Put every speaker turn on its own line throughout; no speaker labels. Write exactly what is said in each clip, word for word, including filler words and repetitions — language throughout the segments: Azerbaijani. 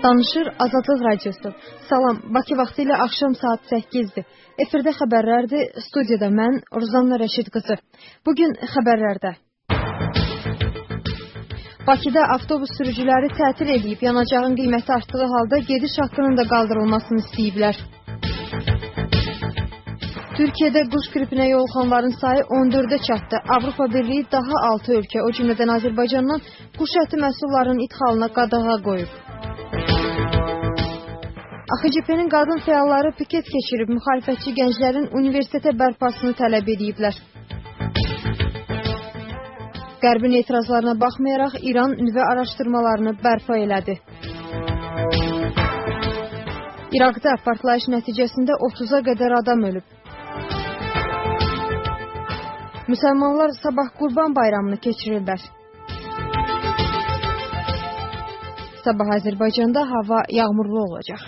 Danışır Azadlıq Radiosu. Salam, Bakı vaxtı ilə axşam saat səkkizdir. Efirdə xəbərlərdir, studiyada mən, Ruzanna Rəşid qızı. Bugün xəbərlərdə. Bakıda avtobus sürücüləri tətil edib, yanacağın qiyməti artdığı halda gediş haqqının da qaldırılmasını istəyiblər. Türkiyədə quş qripinə yoluxanların sayı on dördə çatdı. Avropa Birliyi daha altı ölkə, o cümlədən Azərbaycandan quş əti məhsullarının idxalına qadağa qoyub. A X C P-nin qadın fəalları piket keçirib, müxalifətçi gənclərin universitetə bərpasını tələb ediblər. Qərbin etirazlarına baxmayaraq İran nüvə araşdırmalarını bərpa elədi. İraqda partlayış nəticəsində otuza qədər adam ölüb. Müsəlmanlar sabah Qurban bayramını keçirirlər. Sabah Azərbaycanda hava yağmurlu olacaq.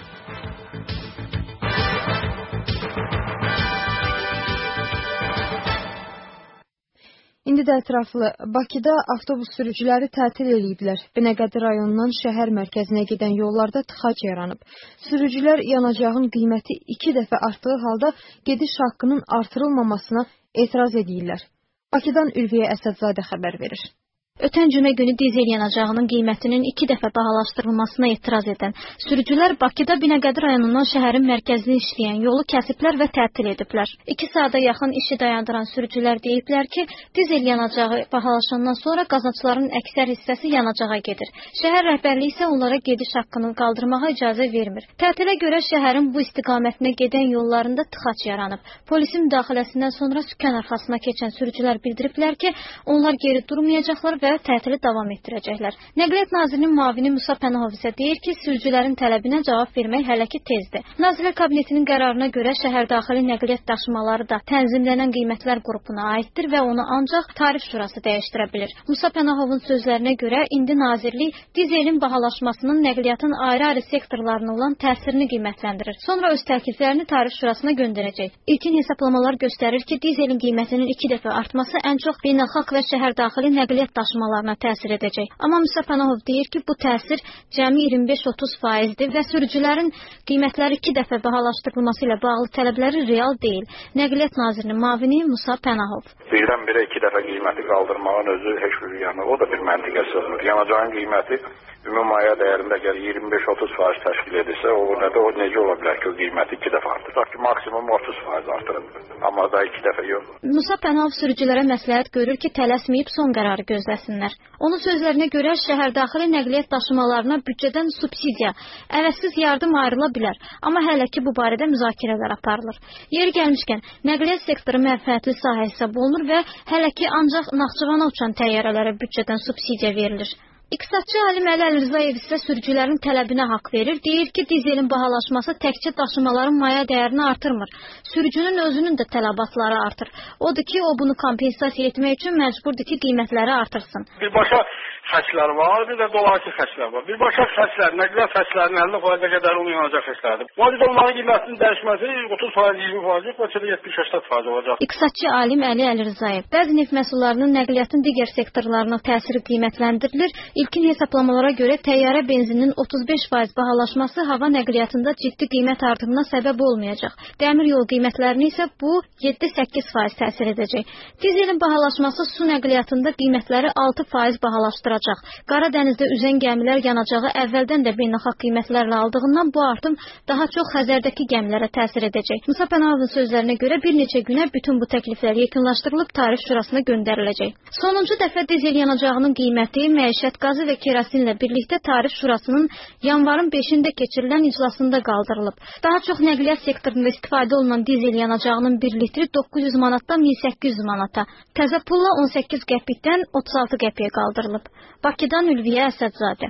İndi də ətraflı. Bakıda avtobus sürücüləri tətil eləyiblər. Binəqədi rayonundan şəhər mərkəzinə gedən yollarda tıxac yaranıb. Sürücülər yanacağın qiyməti iki dəfə artdığı halda gediş haqqının artırılmamasına etiraz edirlər. Bakıdan Ülviyə Əsədzadə xəbər verir.
Ötən cümə günü dizel yanacağının qiymətinin iki dəfə bahalaşdırılmasına etiraz edən sürücülər Bakıda Binəqədi rayonundan şəhərin mərkəzini işləyən yolu kəsiblər və tətil ediblər. İki saata yaxın işi dayandıran sürücülər deyiblər ki, dizel yanacağı bahalaşandan sonra qazancların əksər hissəsi yanacağa gedir. Şəhər rəhbərliyi isə onlara gediş haqqını qaldırmağa icazə vermir. Tətilə görə şəhərin bu istiqamətinə gedən yollarında tıxac yaranıb. Polisin müdaxiləsindən sonra sükan arxasına keçən sürücülər bildiriblər ki, onlar geri durmayacaqlar və tətili davam etdirəcəklər. Nəqliyyat Nazirinin müavini Musa Pənahov isə deyir ki, sürücülərin tələbinə cavab vermək hələ ki tezdir. Nazirlər Kabinetinin qərarına görə şəhərdaxili nəqliyyat daşımaları da tənzimlənən qiymətlər qrupuna aiddir və onu ancaq tarif şurası dəyişdirə bilir. Musa Pənahovun sözlərinə görə indi Nazirlik dizelin bahalaşmasının nəqliyyatın ayrı-ayrı sektorlarına olan təsirini qiymətləndirir. Sonra öz təkliflərini tarif şurasına göndərəcək. İlkin hesablamalar göstərir ki, dizelin qiymətinin iki dəfə artması ən çox beynəlxalq və şəhərdaxili nəqliyyat daşımaları təsir edəcək. Amma Musa Pənahov deyir ki, bu təsir cəmi iyirmi beş otuz faizdir və sürücülərin qiymətləri iki dəfə bahalaşdırılması ilə bağlı tələbləri real deyil. Nəqliyyat Nazirinin müavini Musa Pənahov.
Birdən-birə iki dəfə qiyməti qaldırmağın özü heç bir yanı, o da bir məntiqə sığmır. Yanacağın qiyməti ümumi maya dəyərində gəlir iyirmi beş otuz faiz təşkil edirsə, o nədə o necə ola bilər ki, o qiyməti iki dəfə artır. Tutaq ki, maksimum otuz faiz artırır. Amma da iki dəfə yox.
Musa Pənahov sürücülərə məsləhət görür ki, tələsməyib son qərarı gözləsinlər. Onun sözlərinə görə şəhərdaxili nəqliyyat daşımalarına büdcədən subsidiya, əvəzsiz yardım ayrıla bilər. Amma hələ ki bu barədə müzakirələr aparılır. Yeri gəlmişkən, nəqliyyat sektoru mənfəətli sahə hesab olunur və hələ ki ancaq Naxçıvana uçan təyyarələrə büdcədən subsidiya verilir. İqtisadçı alim Əli Əlirzayev isə sürücülərin tələbinə haqq verir. Deyir ki, dizelin bahalaşması təkcə daşımaların maya dəyərini artırmır. Sürücünün özünün də tələbatları artır. Odur ki, o bunu kompensasiya etmək üçün məcburdur ki, qiymətləri artırsın.
Birbaşa xərclər var, bir də dolayısı xərclər var. Birbaşa xərclər, nəqliyyat xərclərinin əlli faiz qədər onun yanacaq xərcləridir. Validə onların qiymətinin dəyişməsi otuz faiz, iyirmi faiz, bəlkə də yetmiş səksən faiz olacaq.
İqtisadçı alim Əli Əlirzayev bəzi neft məhsullarının nəqliyyatın digər sektorlarına təsiri qiymətləndirilir. İlkin hesablamalara görə təyyarə benzininin otuz beş faiz bahalaşması hava nəqliyyatında ciddi qiymət artımına səbəb olmayacaq. Dəmir yol qiymətlərini isə bu yeddi səkkiz faiz təsir edəcək. Dizelin bahalaşması su nəqliyyatında qiymətləri altı faiz bahalaşdıracaq. Qara dənizdə üzən gəmilər yanacağı əvvəldən də beynəlxalq qiymətlərlə aldığından bu artım daha çox Xəzərdəki gəmilərə təsir edəcək. Musa Pənahovun sözlərinə görə bir neçə günə bütün bu təkliflər yekunlaşdırılıb tarif şurasına göndəriləcək. Sonuncu dəfə dizel yanacağının qiyməti məişət qazı və kerasinlə birlikdə tarif şurasının yanvarın beşində keçirilən iclasında qaldırılıb. Daha çox nəqliyyat sektorunda istifadə olunan dizel yanacağının bir litri doqquz yüz manatdan min səkkiz yüz manata, təzə pulla on səkkiz qəpikdən otuz altı qəpiyə qaldırılıb. Bakıdan Ülviyə Əsədzadə.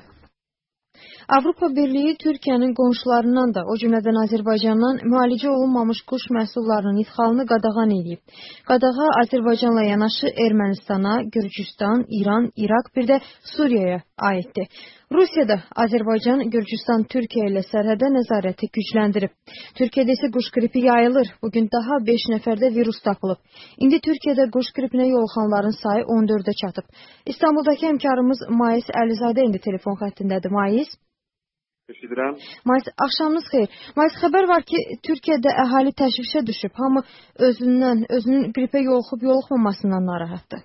Avropa Birliyi Türkiyənin qonşularından da, o cümlədən Azərbaycandan müalicə olunmamış quş məhsullarının idxalını qadağan edib. Qadağa Azərbaycanla yanaşı Ermənistana, Gürcüstan, İran, İraq, bir də Suriyaya aiddir. Rusiyada Azərbaycan, Gürcüstan, Türkiyə ilə sərhədə nəzarəti gücləndirib. Türkiyədə isə quş qripi yayılır. Bugün daha beş nəfərdə virus tapılıb. İndi Türkiyədə quş qripinə yoluxanların sayı on dördə çatıb. İstanbuldakı həmkarımız Mais Əlizadə indi telefon xəttindədir. Mais?
Eşidirəm.
Mayıs, axşamınız xeyir. Mayıs, xəbər var ki, Türkiyədə əhali təşvişə düşüb. Hamı özündən, özünün qripə yoluxub yoluxmamasından narahatdır.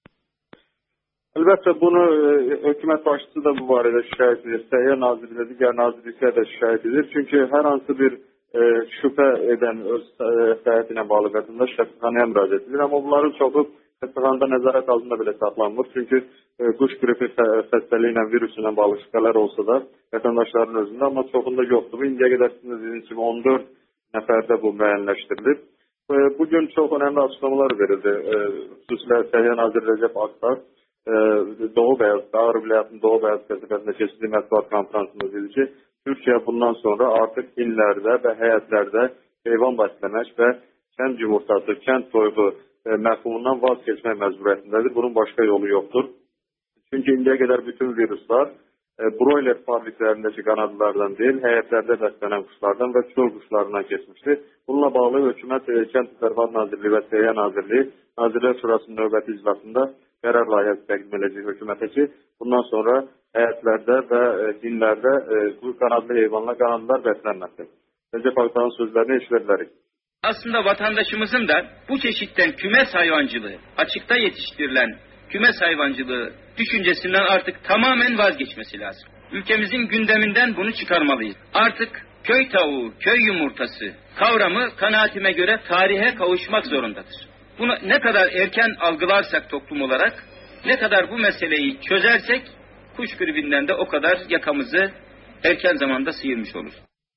Əlbəttə, bunu e, hökumət başçısı da bu barədə şikayət edir. Səhiyyə Nazirliyi, digər nazirliklər də şikayət edir. Çünki hər hansı bir e, şübhə edən öz e, səhiyyə ilə bağlı vətəndaş xəstəxanaya müraciət edir. Amma bunların çoxu xəstəxanada nəzarət altında belə saxlanmır. Çünki e, quş qripi xəstəliyi ilə, virus ilə bağlı şübhələr olsa da vətəndaşların özündə, amma çoxunda yoxdur. Bu indiyə qədər sizin dediyiniz kimi on dörd nəfərdə bu müəyyənləşdirilir. E, bugün çox önəmli açıqlamalar verildi. E, xüsusilə Səhiyyə Naziri Rəcəb Aktar Doğu Beyazıt'ta, Ağrı Vilayetinin Doğu Beyazıt qəsəbəsində keçirdiyi mətbuat konferansında dedi ki, Türkiyə bundan sonra artıq illərdə və həyətlərdə heyvan bəsləmək və kənd yumurtası, kənd toyuğu e, məfhumundan vaz keçmək məcburiyyətindədir. Bunun başqa yolu yoxdur. Çünki indiyə qədər bütün viruslar e, broiler fabriklərindəki qanadlardan deyil, həyətlərdə bəslənən quşlardan və çöl quşlarından keçmişdir. Bununla bağlı hökumət e, Kənd Təsərrüfatı Nazirliyi və Səhiyyə Nazirliyi Nazirlər Şurasının növbəti iclasında qərar layihəsi təqdim edəcək hökumətə ki, bundan sonra həyətlərdə və e, dinlərdə e, bu qanadlı heyvanlar, qanadlılar bəslənməsin. Recep Aktar'ın sözlərini eşidilərik.
Aslında vatandaşımızın da bu çeşitten kümes hayvancılığı, açıkta yetiştirilen kümes hayvancılığı düşüncesinden artık tamamen vazgeçmesi lazım. Ülkemizin gündeminden bunu çıkarmalıyız. Artık köy tavuğu, köy yumurtası kavramı kanaatime göre tarihe kavuşmak zorundadır. Bunu ne kadar erken algılarsak toplum olarak, ne kadar bu meseleyi çözersek, kuş gribinden de o kadar yakamızı erken zamanda sıyırmış oluruz.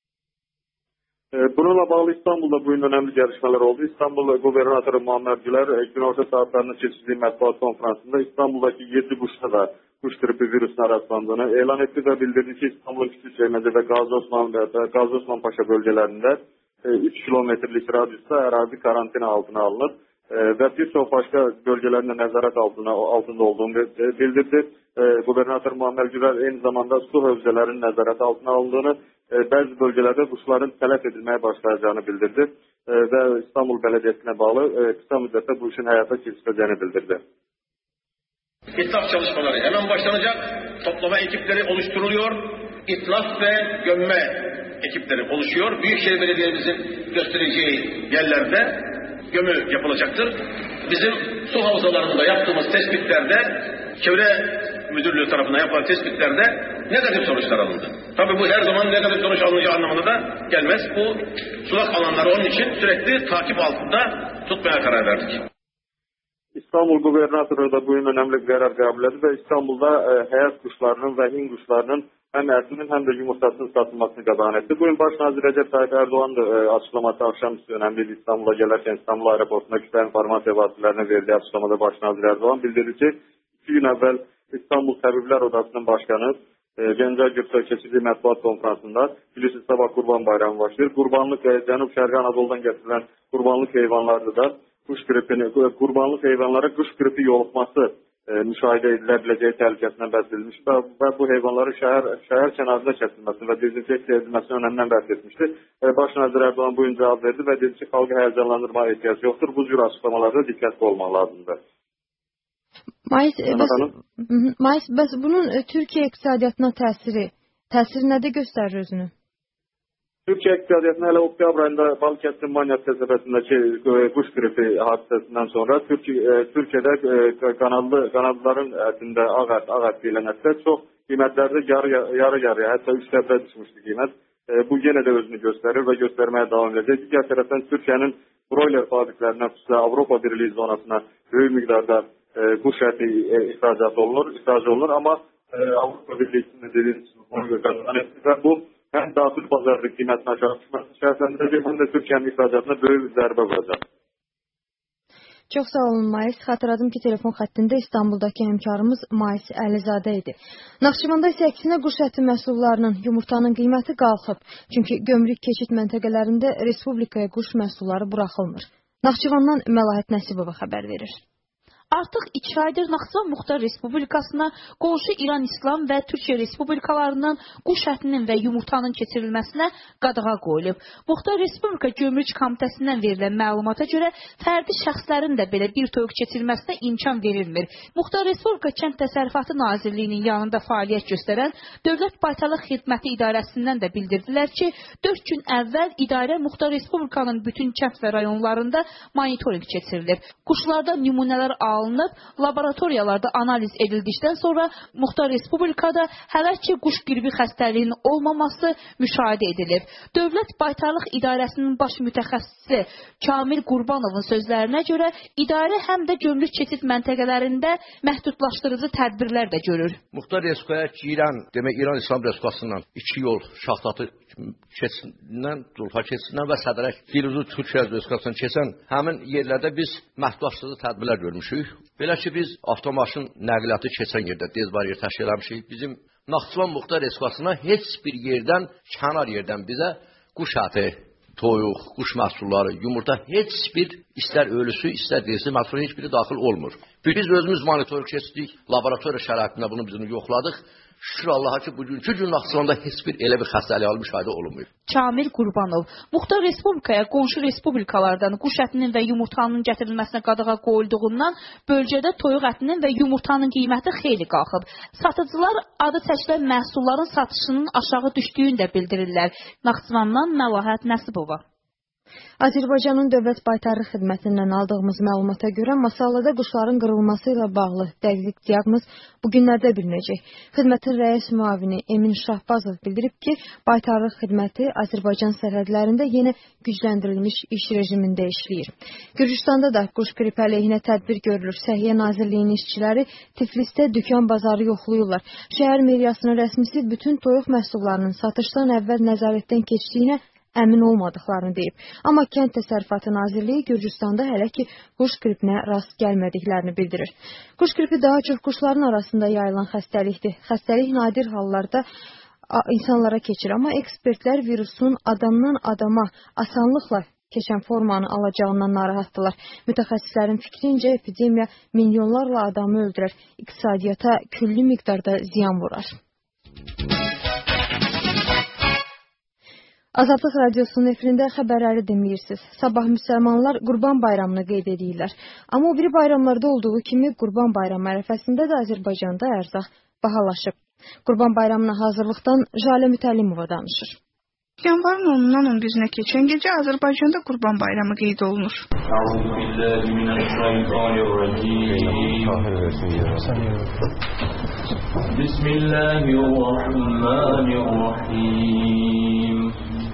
Bununla bağlı İstanbul'da bugün önemli yarışmalar oldu. İstanbul Gubernatörü Muammer Güler, gün orta saatlerinde keçirdiği mətbuat konferansında İstanbul'daki yedi kuşta da kuş gripi virüsüne rastlandığını elan etti ve bildirdi ki İstanbul'un Küçükçekmece ve Gazi Osman, Gazi Osman Paşa bölgelerinde üç kilometrelik radyusta arazi karantina altına alınır. Ve birçok başka bölgelerinde nezaret altına, altında olduğunu bildirdi. Gubernatör Muammer Güler aynı zamanda su havzalarının nezaret altına alındığını, bazı bölgelerde kuşların telef edilmeye başlayacağını bildirdi. Ve İstanbul Belediyesi'ne bağlı kısa müddette bu işin hayata geçireceğini bildirdi.
İtlaf çalışmaları hemen başlanacak. Toplama ekipleri oluşturuluyor. İtlaf ve gömme ekipleri oluşuyor. Büyükşehir Belediye'mizin göstereceği yerlerde gömü yapılacaktır. Bizim su havzalarında yaptığımız tespitlerde, Çevre Müdürlüğü tarafından yapılan tespitlerde negatif sonuçlar alındı. Tabii bu her zaman negatif sonuç alınacağı anlamına da gelmez. Bu sulak alanları onun için sürekli takip altında tutmaya karar verdik.
İstanbul Gubernatörü de bugün önemli bir karar kabul etti ve İstanbul'da e, həyat kuşlarının ve hin kuşlarının hem etinin hem de yumurtasının satılmasını qadağan etti. Bugün Baş Nazir Recep Tayyip Erdoğan da e, açıklaması akşamüstü önemliydi. İstanbul'a gelirken İstanbul Aeroportu'nda kütlə informasiya vasitələrine verdiği açıklamada Baş Nazir Erdoğan bildirdi ki, iki gün evvel İstanbul Təbiblər Odasının başkanı e, Gəncə Gürt'te keçirdiği mətbuat konferansında bilirsiniz sabah Kurban Bayramı başlayır. Kurbanlık e, Cənub-Şərqi Anadolu'dan getirilen kurbanlık heyvanlarda da kuş gripini, kurbanlık heyvanlara kuş gripi yoluxması e, müşahidə ediləbiləcəyi təhlükəsindən bəhs edilmiş və, və bu heyvanları şəhər, şəhər kənarında kəsilməsi və dezinfeksiya edilməsinin önəmdən bəhs etmişdir. E, Baş Nazir Erdoğan bugün cavab verdi və dedi ki, xalqı həyəcanlandırmaya ehtiyac yoxdur. Bu cür açıqlamalarda diqqətli olmaq lazımdır.
Mayıs, bəs, Mayıs, bəs bunun Türkiyə iqtisadiyyatına təsiri, təsiri nədə göstərir özünü?
Türkiye iqtisadiyyatına hele oktyabr ayında Balıkesir Manyas qəsəbəsindəki kuş gripi hadisəsindən sonra Türkiye, Türkiye'de kanadlı, kanadlıların ətində ağ ət, ağ ət deyilən ətdə çox qiymətlərdə yarı yarı yarıya, hətta üç dəfə düşmüşdü qiymət. Bu yenə də özünü göstərir və göstərməyə davam edəcək. Digər tərəfdən Türkiye'nin broiler fabriklərindən xüsusilə Avropa Birliği zonasına böyük miqdarda kuş əti ixracat olunur, ixrac olunur, amma Avropa Birliği'nin dediğiniz bunu qazanır və bu hem daxil bazarda qiymətin aşağı düşməsi şərtləndirəcək, hem de Türkiye'nin ixracatına böyük bir zərbə vuracaq.
Çox sağ olun Mayıs. Xatırladım ki, telefon xəttində İstanbuldakı həmkarımız Mayıs Əlizadə idi. Naxçıvanda isə əksinə quş əti məhsullarının, yumurtanın qiyməti qalxıb. Çünki gömrük keçid məntəqələrində respublikaya quş məhsulları buraxılmır. Naxçıvandan Məlahət Nəsibova xəbər verir.
Artıq iki aydır Naxçıvan Muxtar Respublikasına qonşu İran İslam və Türkiyə Respublikalarından quş ətinin və yumurtanın keçirilməsinə qadağa qoyulub. Muxtar Respublika Gömrük Komitəsindən verilən məlumata görə fərdi şəxslərin də belə bir toyuq keçirilməsinə imkan verilmir. Muxtar Respublika Kənd Təsərrüfatı Nazirliyinin yanında fəaliyyət göstərən Dövlət Baytarlıq Xidməti İdarəsindən də bildirdilər ki, dörd gün əvvəl idarə Muxtar Respublikanın bütün kənd və rayonlarında monitorinq keçirilib. Quşlarda nümunələr alınıb, laboratoriyalarda analiz edildikdən sonra Muxtar Respublikada hələ ki quş qripi xəstəliyinin olmaması müşahidə edilib. Dövlət Baytarlıq İdarəsinin baş mütəxəssisi Kamil Qurbanovun sözlərinə görə idarə həm də gömrük keçid məntəqələrində məhdudlaşdırıcı tədbirlər də görür.
Muxtar Respublikaya girən, demək İran İslam Respublikasından iki yol Şaxtatı keçindən, Zulfa keçindən və Sədərək Firuzlu Türkiyə Respublikasından keçən həmin yerlərdə biz məhdudlaşdırıcı tədbirlər görmüşük. Belə ki, biz avtomaşın nəqliyyatı keçən yerdə dez bariyer təşkil etmişik. Bizim Naxçıvan Muxtar Respublikasına heç bir yerdən, kənar yerdən bizə quş əti, toyuq, quş məhsulları, yumurta, heç bir istər ölüsü, istər dirisi məhsulu heç biri daxil olmur. Biz özümüz monitorinq keçdik, laboratoriya şəraitində bunu bizim yoxladıq. Şükür Allaha ki, bugünkü gün Naxçıvanda heç bir elə bir xəstəlik almış müşahidə olunmuyor.
Kamil Qurbanov, Muxtar Respublikaya qonşu respublikalardan quş ətinin və yumurtanın gətirilməsinə qadağa qoyulduğundan bölgədə toyuq ətinin və yumurtanın qiyməti xeyli qalxıb. Satıcılar adı çəkilən məhsulların satışının aşağı düşdüyünü də bildirirlər. Naxçıvandan Məlahət Nəsibova.
Azərbaycanın Dövlət Baytarlıq Xidmətindən aldığımız məlumata görə Masallıda quşların qırılması ilə bağlı dəqiq diaqnoz bu günlərdə bilinəcək. Xidmətin rəis müavini Emin Şahbazov bildirib ki, Baytarlıq Xidməti Azərbaycan sərhədlərində yenə gücləndirilmiş iş rejimində işləyir. Gürcüstanda da quş qripi əleyhinə tədbir görülür. Səhiyyə Nazirliyinin işçiləri Tiflisdə dükan bazarı yoxlayırlar. Şəhər meriyasının rəsmisi bütün toyuq məhsullarının satışdan əvvəl nəzarətdən keçdiyinə əmin olmadıqlarını deyib. Amma Kənd Təsərrüfatı Nazirliyi Gürcüstanda hələ ki quş qripinə rast gəlmədiklərini bildirir. Quş qripi daha çox quşların arasında yayılan xəstəlikdir. Xəstəlik nadir hallarda insanlara keçir, amma ekspertlər virusun adamdan adama asanlıqla keçən formanı alacağından narahatdılar. Mütəxəssislərin fikrincə epidemiya milyonlarla adamı öldürər, iqtisadiyyata külli miqdarda ziyan vurar. Azadlıq Radiosunun efirində xəbərləri dinləyirsiniz. Sabah müsəlmanlar Qurban Bayramını qeyd edirlər. Amma o biri bayramlarda olduğu kimi Qurban Bayramı ərəfəsində də Azərbaycanda ərzaq bahalaşıb. Qurban Bayramına hazırlıqdan Jalə Mütəllimova danışır.
Yanvarın onundan on birinə keçən gecə Azərbaycanda Qurban Bayramı qeyd olunur. Bismillahirrahmanirrahim.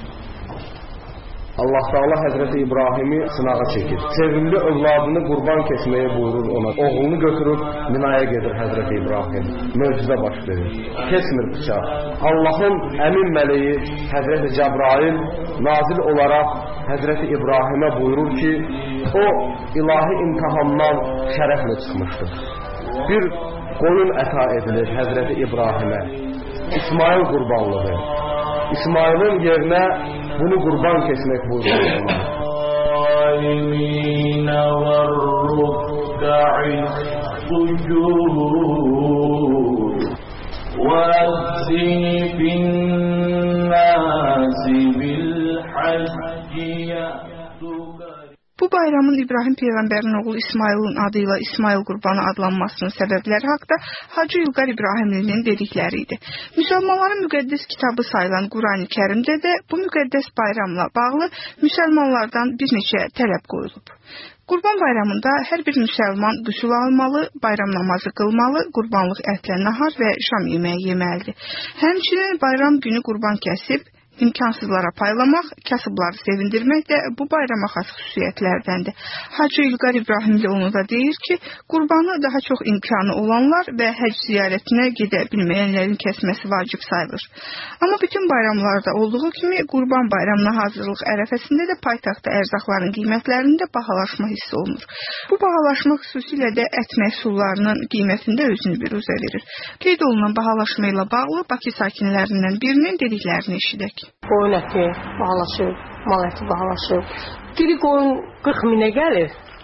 Allah Teala Həzrəti İbrahimi sınağa çəkir. Sevimli övladını qurban kesməyə buyurur ona. Oğlunu götürüb minaya gedir Həzrəti İbrahim. Möcüzə baş verir. Kesmir bıçaq. Allah'ın əmin mələyi Həzrəti Cəbrail nazil olaraq Həzrəti İbrahimə buyurur ki, o ilahi imtihandan şərəflə çıxmışdır. Bir qoyun əta edilir Həzrəti İbrahimə. İsmail qurbanlığı. İsmail'in yerine bunu qurban kesmek buyurulur.
Bu bayramın İbrahim Peyğəmbərin oğlu İsmailin adıyla İsmail Qurbanı adlanmasının səbəbləri haqda Hacı İlqar İbrahimlinin dedikləri idi. Müsəlmanların müqəddəs kitabı sayılan Qurani Kərimdə də bu müqəddəs bayramla bağlı müsəlmanlardan bir neçə tələb qoyulub. Qurban bayramında hər bir müsəlman qüsül almalı, bayram namazı qılmalı, qurbanlıq ətlə nahar və şam yeməyi yeməlidir. Həmçinin bayram günü qurban kəsib, imkansızlara paylamaq, kasıbları sevindirmək də bu bayrama xas xüsusiyyətlərdəndir. Hacı İlqar İbrahimli onu da deyir ki, qurbanı daha çox imkanı olanlar və həc ziyarətinə gedə bilməyənlərin kəsməsi vacib sayılır. Amma bütün bayramlarda olduğu kimi qurban bayramına hazırlıq ərəfəsində də paytaxtda ərzaqların qiymətlərində bahalaşma hiss olunur. Bu bahalaşma xüsusilə də ət məhsullarının qiymətində özünü biruzə verir. Qeyd olunan bahalaşma ilə bağlı Bakı sakinlərindən birinin dediklərini eşidək.
Qoyun əti bahalaşıb, mal əti bahalaşıb. Biri qoyun qırx minə gəlir,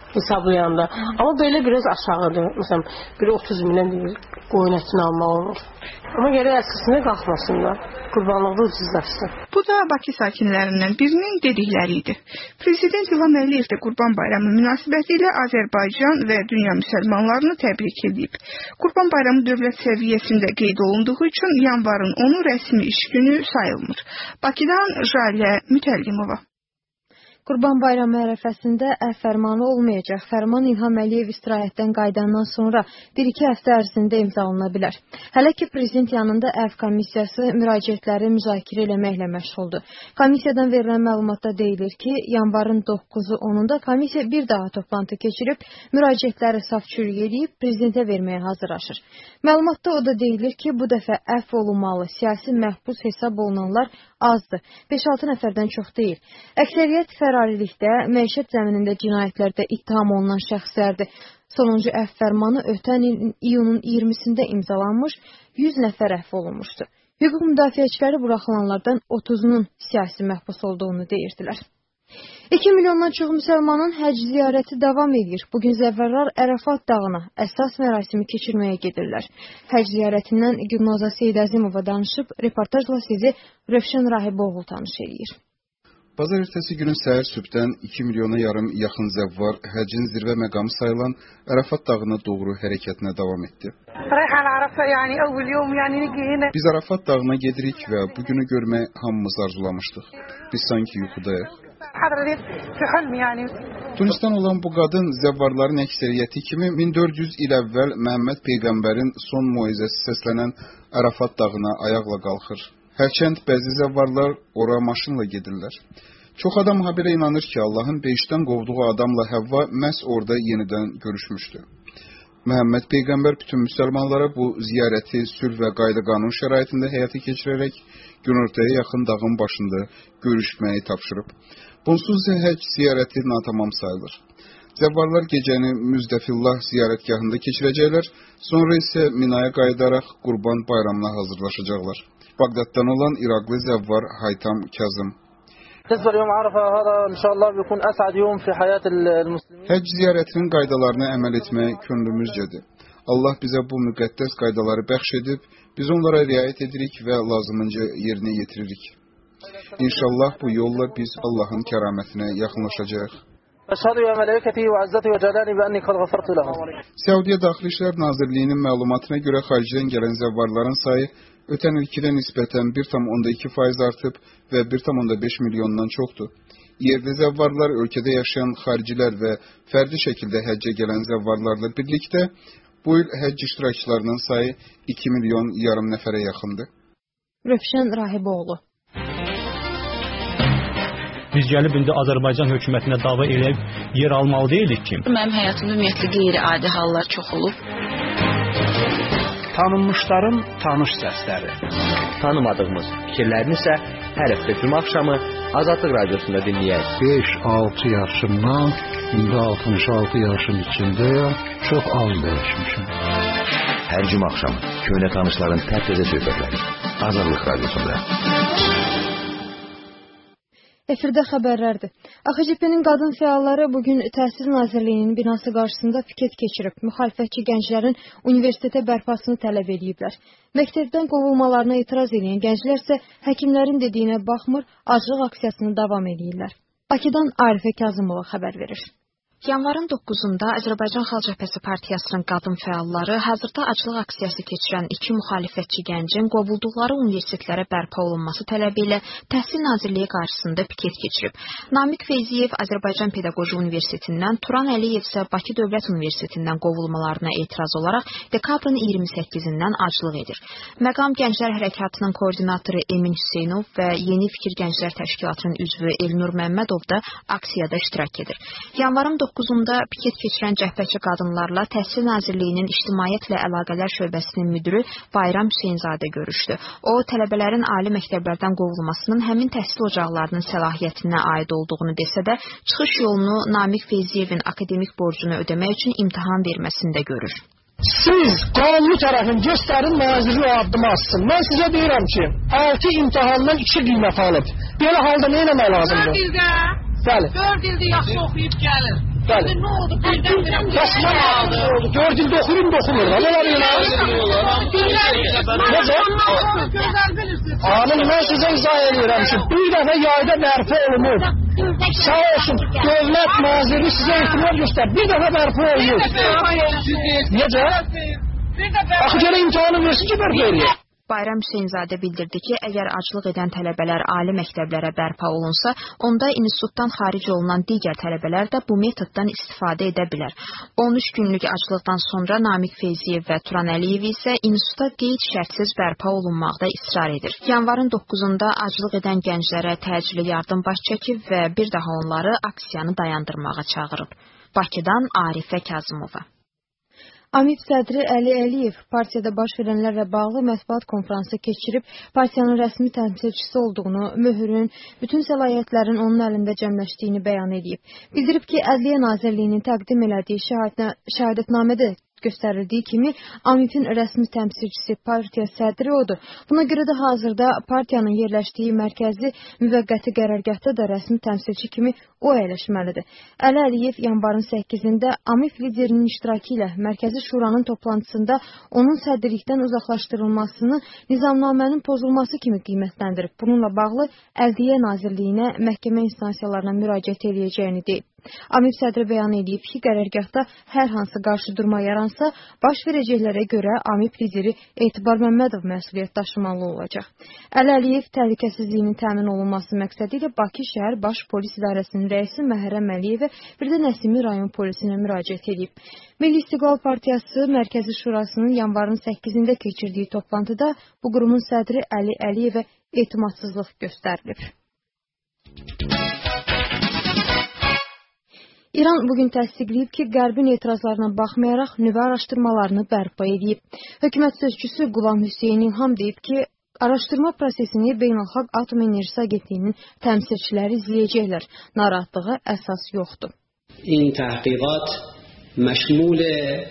hesablayanda. Amma belə biraz aşağıdır. Məsələn, biri otuz mindən deyir, qoyun ətini almaq olur. Amma gərək əsasına qalxmasın da, qurbanlıqda ucuzlaşsın.
Bu da Bakı sakinlərindən birinin dedikləri idi. Prezident İlham Əliyev də Qurban Bayramı münasibətilə Azərbaycan və dünya müsəlmanlarını təbrik edib. Qurban Bayramı dövlət səviyyəsində qeyd olunduğu üçün yanvarın onu rəsmi iş günü sayılmır. Bakıdan Jalə Mütəllimova.
Qurban Bayramı ərəfəsində əf fərmanı olmayacaq. Fərman İlham Əliyev istirahətdən qayıdandan sonra bir-iki həftə ərzində imzalana bilər. Hələ ki, prezident yanında əf komissiyası müraciətləri müzakirə eləməklə məşğuldur. Komissiyadan verilən məlumatda deyilir ki, yanvarın doqquzu onunda komissiya bir daha toplantı keçirib, müraciətləri saf-çürük edib, prezidentə verməyə hazırlaşır. Məlumatda o da deyilir ki, bu dəfə əf olunmalı, siyasi məhbus hesab olunanlar azdır. beş-altı nəfərdən çox deyil. Əksəriyyət fərarilikdə, məişət zəminində cinayətlərdə ittiham olunan şəxslərdir. Sonuncu əf fərmanı ötən ilin iyunun iyirmisində imzalanmış, yüz nəfər əf olunmuşdu. Hüquq müdafiəçiləri buraxılanlardan otuzunun siyasi məhbus olduğunu deyirdilər. iki milyondan çox müsəlmanın həcc ziyarəti davam edir. Bugün zəvvərlər Ərəfat dağına əsas mərasimi keçirməyə gedirlər. Həcc ziyarətindən Gülnaza Seyidəzimova danışıb, reportajla sizi Rövşən Rahiboğlu tanış edir.
Bazar ertəsi günün səhər sübdən iki milyona yarım yaxın zəvvar həccin zirvə məqamı sayılan Ərəfat dağına doğru hərəkətinə davam etdi. Biz Ərəfat dağına gedirik və bugünü görmək hamımız arzulamışdıq. Biz sanki yuxudayıq. Tunistan olan bu qadın zəvvarların əksəriyyəti kimi min dörd yüz il əvvəl Məhəmməd Peyğəmbərin son moizəsi səslənən Ərəfat dağına ayaqla qalxır. Hərçənd bəzi zəvvarlar ora maşınla gedirlər. Çox adam haberə inanır ki, Allahın beşdən qovduğu adamla Həvva məhz orada yenidən görüşmüşdü. Məhəmməd Peyğəmbər bütün müsəlmanlara bu ziyarəti sülh və qayda-qanun şəraitində həyata keçirərək günortaya yaxın dağın başında görüşməyi tapşırıb. Bunsuz həcc ziyarəti natamam sayılır. Zəvvarlar gecəni Müzdəfillah ziyarətgahında keçirəcəklər, sonra isə Minaya qayıdaraq Qurban bayramına hazırlaşacaqlar. Bağdaddan olan İraqlı zəvvar Haytam Kazım. Həcc ziyarətinin qaydalarına əməl etmək könlümüzcədir. Allah bizə bu müqəddəs qaydaları bəxş edib, biz onlara riayət edirik və lazımınca yerinə yetiririk. İnşallah bu yolla biz Allahın kəramətinə yaxınlaşacağıq. Səudiyyə Daxili İşlər Nazirliyinin məlumatına görə xaricdən gələn zəvvarların sayı ötən ilkidə nisbətən bir tam onda iki faiz artıb və bir tam onda beş milyondan çoxdur. Yerli zəvvarlar ölkədə yaşayan xaricilər və fərdi şəkildə həccə gələn zəvvarlarla birlikdə bu il həcc iştirakçılarının sayı iki milyon yarım nəfərə yaxındır.
Rövşən Rahiboğlu.
Biz gəlib indi Azərbaycan hökumətinə dava eləyib yer almalı deyilik ki.
Mənim həyatımda ümumiyyətlə qeyri-adi hallar çox olub.
Tanınmışların tanış səsləri.
Tanımadığımız fikirlərini isə hər həftə cümə axşamı Azadlıq Radiosunda dinləyək.
beş altı yaşımdan indi altmış altı yaşın içindəyəm. Çox az dəyişmişim.
Hər cümə axşamı köhnə tanışların təptəzə söhbətləri Azadlıq Radiosunda.
Efirdə xəbərlərdir. A X C P-nin qadın fəalları bugün Təhsil Nazirliyinin binası qarşısında piket keçirib. Müxalifətçi gənclərin universitetə bərpasını tələb ediblər. Məktəbdən qovulmalarına etiraz edən gənclər isə həkimlərin dediyinə baxmır, aclıq aksiyasını davam edirlər. Bakıdan Arifə Kazımova xəbər verir.
Yanvarın doqquzunda Azərbaycan Xalq Cəbhəsi Partiyasının qadın fəalları hazırda aclıq aksiyası keçirən iki müxalifətçi gəncin qovulduqları universitetlərə bərpa olunması tələbi ilə Təhsil Nazirliyi qarşısında piket keçirib. Namiq Feyziyev Azərbaycan Pedaqoji Universitetindən, Turan Əliyev isə Bakı Dövlət Universitetindən qovulmalarına etiraz olaraq dekabrın iyirmi səkkizindən aclıq edir. Məqam Gənclər Hərəkatının koordinatoru Emin Hüseynov və Yeni Fikir Gənclər Təşkilatının üzvü Elnur Məmmədov da aksiyada iştirak edir. Yanvarın doqquzunda piket keçirən cəhbətçi qadınlarla Təhsil Nazirliyinin İctimaiyyətlə Əlaqələr Şöbəsinin müdürü Bayram Hüseynzadə görüşdü. O, tələbələrin ali məktəblərdən qovulmasının həmin təhsil ocaqlarının səlahiyyətinə aid olduğunu desə də, çıxış yolunu Namiq Feyziyevin akademik borcunu ödəmək üçün imtahan verməsində görür.
Siz qanuni tərəfin göstərin, nazirli o addım atsın. Mən sizə deyirəm ki, altı imtahandan iki qiymət alıb. Belə halda nə eləmək lazımdır? Dörd ildə, dörd ildə yaxşı oxuyub gəlir. Bəli. Nə oldu? Bəs nə oldu? dörd ildə oxuyum da oxumur. Nə var elə? Necə? Amin, mən sizə izah edirəm ki, bir dəfə yayda bərpa olunur. Sağ olsun, dövlət naziri sizə ehtimal göstər. Bir dəfə bərpa olunur. Necə? Axı gələ imtihanı versin ki, bərpa eləyir.
Bayram Hüseynzadə bildirdi ki, əgər aclıq edən tələbələr ali məktəblərə bərpa olunsa, onda institutdan xaric olunan digər tələbələr də bu metoddan istifadə edə bilər. on üç günlük aclıqdan sonra Namiq Feyziyev və Turan Əliyev isə instituta qeyd şərtsiz bərpa olunmaqda israr edir. Yanvarın doqquzunda aclıq edən gənclərə təcili yardım baş çəkib və bir daha onları aksiyanı dayandırmağa çağırıb. Bakıdan Arifə Kazımova.
AMİP sədri Əli Əliyev partiyada baş verənlərlə bağlı mətbuat konfransı keçirib, partiyanın rəsmi təmsilçisi olduğunu, möhürün, bütün səlahiyyətlərin onun əlində cəmləşdiyini bəyan edib. Bildirib ki, Ədliyyə Nazirliyinin təqdim elədiyi şəhadətnamədə göstərildiyi kimi AMİPin rəsmi təmsilçisi partiya sədri odur. Buna görə də hazırda partiyanın yerləşdiyi mərkəzi müvəqqəti qərargahda da rəsmi təmsilçi kimi o əyləşməlidir. Əli Əliyev yanvarın səkkizində AMİP liderinin iştirakı ilə Mərkəzi Şuranın toplantısında onun sədrlikdən uzaqlaşdırılmasını nizamnamənin pozulması kimi qiymətləndirib. Bununla bağlı Ədliyyə Nazirliyinə məhkəmə instansiyalarına müraciət edəcəyini deyib. AMİP sədri bəyan edib ki, qərargahda hər hansı qarşı durma yaransa, baş verəcəklərə görə AMİP lideri Etibar Məmmədov məsuliyyət daşımalı olacaq. Əli Əliyev təhlükəsizliyinin təmin olunması məqsədi ilə Bakı şəhər baş polis idarəsinin rəisi Məhərrəm Əliyevə bir də Nəsimi rayon polisinə müraciət edib. Milli İstiqlal Partiyası Mərkəzi Şurasının yanvarın səkkizində keçirdiyi toplantıda bu qurumun sədri Əli Əliyevə etimadsızlıq göstərilib. İran bugün təsdiqləyib ki, Qərbin etirazlarına baxmayaraq nüvə araşdırmalarını bərpa edib. Hökumət sözçüsü Qulam Hüseyn İlham deyib ki, araşdırma prosesini Beynəlxalq Atom Enerjisi Agentliyinin təmsilçiləri izləyəcəklər. Narahatlığa əsas yoxdur.
این تحقیقات مشمول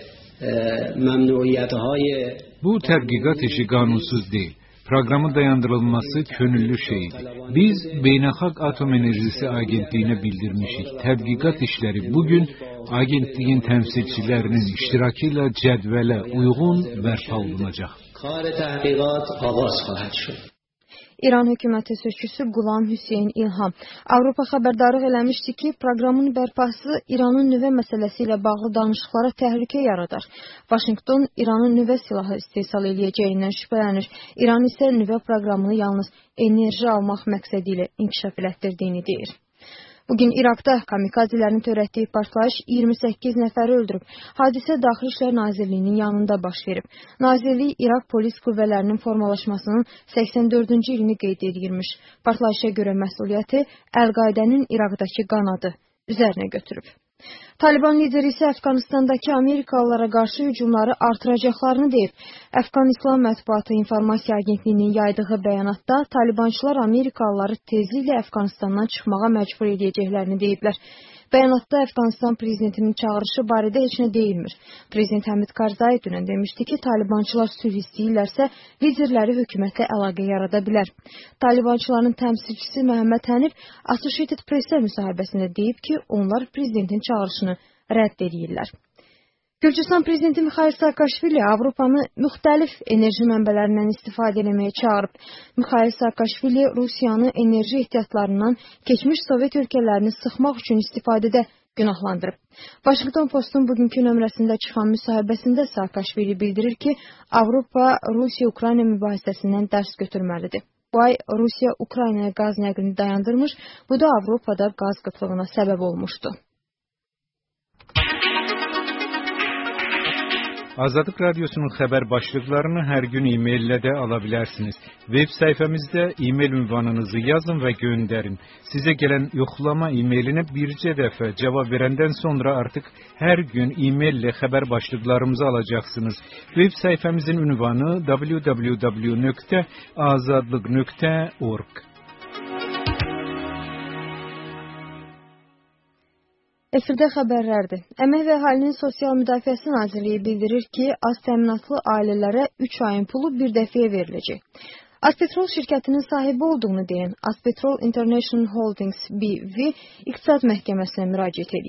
ممنوعیت‌های
Bu tədqiqat işi qanunsuz deyil. Proqramın dayandırılması könüllü şeydir. Biz Beynəlxalq Atom Enerjisi Agentliyinə bildirmişik. Tədqiqat işləri bugün agentliyin təmsilçilərinin iştirakı ilə cədvələ uyğun bərpa olunacaq.
کار تحقیقات آغاز خواهد شد.
İran hökuməti sözçüsü Qulam Hüseyn İlham Avropa xəbərdarlıq eləmişdi ki, proqramın bərpası İranın nüvə məsələsi ilə bağlı danışıqlara təhlükə yaradar. Vaşinqton İranın nüvə silahı istehsal edəcəyindən şübhələnir. İran isə nüvə proqramını yalnız enerji almaq məqsədi ilə inkişaf elətdirdiyini deyir. Bugün İraqda kamikazələrin törətdiyi partlayış iyirmi səkkiz nəfəri öldürüb. Hadisə Daxili İşlər Nazirliyinin yanında baş verib. Nazirlik İraq polis qüvvələrinin formalaşmasının səksən dördüncü ilini qeyd edirmiş. Partlayışa görə məsuliyyəti Əl-Qaidənin İraqdakı qanadı üzərinə götürüb. Taliban lideri isə Əfqanistandakı Amerikalılara qarşı hücumları artıracaqlarını deyib. Əfqan İslam Mətbuatı İnformasiya Agentliyinin yaydığı bəyanatda Talibançılar Amerikalıları tezliklə Əfqanistandan çıxmağa məcbur edəcəklərini deyiblər. Bəyanatda Əfqanistan prezidentinin çağırışı barədə heç nə deyilmir. Prezident Həmid Karzai dünən demişdi ki, Talibançılar sülh istəyirlərsə, liderləri hökumətlə əlaqə yarada bilər. Talibançıların təmsilçisi Məhəmməd Hənif Associated Press-ə müsahibəsində deyib ki, onlar prezidentin çağırışını rədd edirlər. Gürcüstan prezidenti Mikhail Saakashvili Avropanı müxtəlif enerji mənbələrindən istifadə etməyə çağırıb. Mikhail Saakashvili Rusiyanı enerji ehtiyatlarından keçmiş Sovet ölkələrini sıxmaq üçün istifadədə günahlandırıb. Washington Postun bugünkü nömrəsində çıxan müsahibəsində Saakashvili bildirir ki, Avropa Rusiya-Ukrayna mübahisəsindən dərs götürməlidir. Bu ay Rusiya Ukraynaya qaz nəqlini dayandırmış, bu da Avropada qaz qıtlığına səbəb olmuşdu.
Azadlıq Radyosu'nun xəbər başlıqlarını hər gün e-maillə də ala bilərsiniz. Web sayfamızda e-mail ünvanınızı yazın və göndərin. Sizə gələn yoxlama e-mailinə bircə dəfə cavab verəndən sonra artıq hər gün e-maillə xəbər başlıqlarımızı alacaqsınız. Web sayfamızın ünvanı w w w nöqtə azadlıq nöqtə org.
Efirdə xəbərlərdir. Əmək və Əhalinin Sosial Müdafiəsi Nazirliyi bildirir ki, az təminatlı ailələrə üç ayın pulu bir dəfəyə veriləcək. Azpetrol şirkətinin sahibi olduğunu deyən Azpetrol International Holdings B V İqtisad Məhkəməsinə müraciət edib.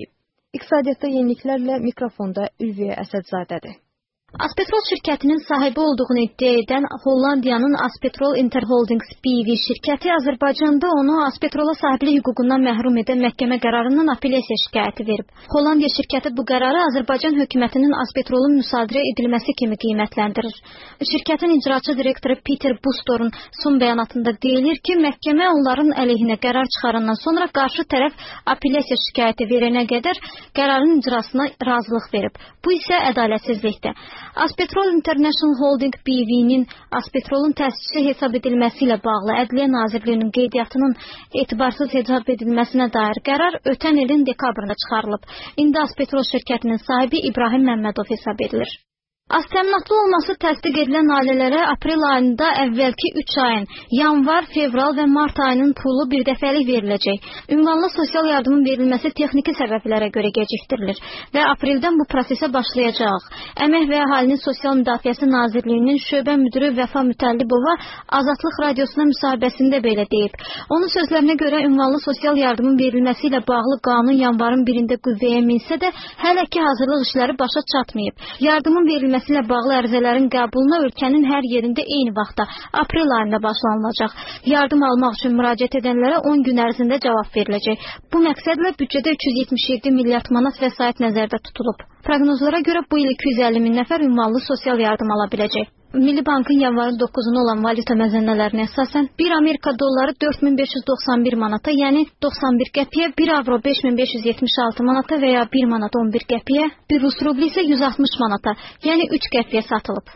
İqtisadiyyatda yeniliklərlə mikrofonda Ülviyə Əsədzadədir.
Aspetrol şirkətinin sahibi olduğunu iddia edən Hollandiyanın Aspetrol Interholdings B V şirkəti Azərbaycanda onu Aspetrola sahiblik hüququndan məhrum edən məhkəmə qərarından apellyasiya şikayəti verib. Hollandiya şirkəti bu qərarı Azərbaycan hökumətinin Aspetrolun müsadirə edilməsi kimi qiymətləndirir. Şirkətin icraçı direktoru Peter Bustor'un son bəyanatında deyilir ki, məhkəmə onların əleyhinə qərar çıxarandan sonra qarşı tərəf apellyasiya şikayəti verənə qədər qərarın icrasına razılıq verib. Bu isə ədalətsizlikdir. Aspetrol International Holding B V-nin Aspetrolun təsisçisi hesab edilməsi ilə bağlı Ədliyyə Nazirliyinin qeydiyyatının etibarsız hesab edilməsinə dair qərar ötən ilin dekabrında çıxarılıb. İndi Aspetrol şirkətinin sahibi İbrahim Məmmədov hesab edilir. Aztəminatlı olması təsdiq edilən ailələrə aprel ayında əvvəlki üç ayın, yanvar, fevral və mart ayının pulu bir dəfəlik veriləcək. Ünvanlı sosial yardımın verilməsi texniki səbəblərə görə gecikdirilir və apreldən bu prosesə başlayacaq. Əmək və Əhalinin Sosial Müdafiəsi Nazirliyinin şöbə müdürü Vəfa Mütəllibova Azadlıq radiosuna müsahibəsində belə deyib. Onun sözlərinə görə ünvanlı sosial yardımın verilməsi ilə bağlı qanun yanvarın birində qüvvəyə minsə də hələ ki hazırlıq işləri başa çatmayıb. Yardımın verilməsi ilə bağlı ərizələrin qəbuluna ölkənin hər yerində eyni vaxtda aprel ayında başlanılacaq. Yardım almaq üçün müraciət edənlərə on gün ərzində cavab veriləcək. Bu məqsədlə büdcədə üç yüz yetmiş yeddi milyard manat vəsait nəzərdə tutulub. Proqnozlara görə bu il iki yüz əlli min nəfər ünvanlı sosial yardım ala biləcək. Milli Bankın yanvarın doqquzunda olan valyuta məzənnələrinə əsasən bir Amerika dolları dörd min beş yüz doxsan bir manata, yəni doxsan bir qəpiyə, bir avro beş min beş yüz yetmiş altı manata və ya bir manat on bir qəpiyə, bir rus rubli isə yüz altmış manata, yəni üç qəpiyə satılıb.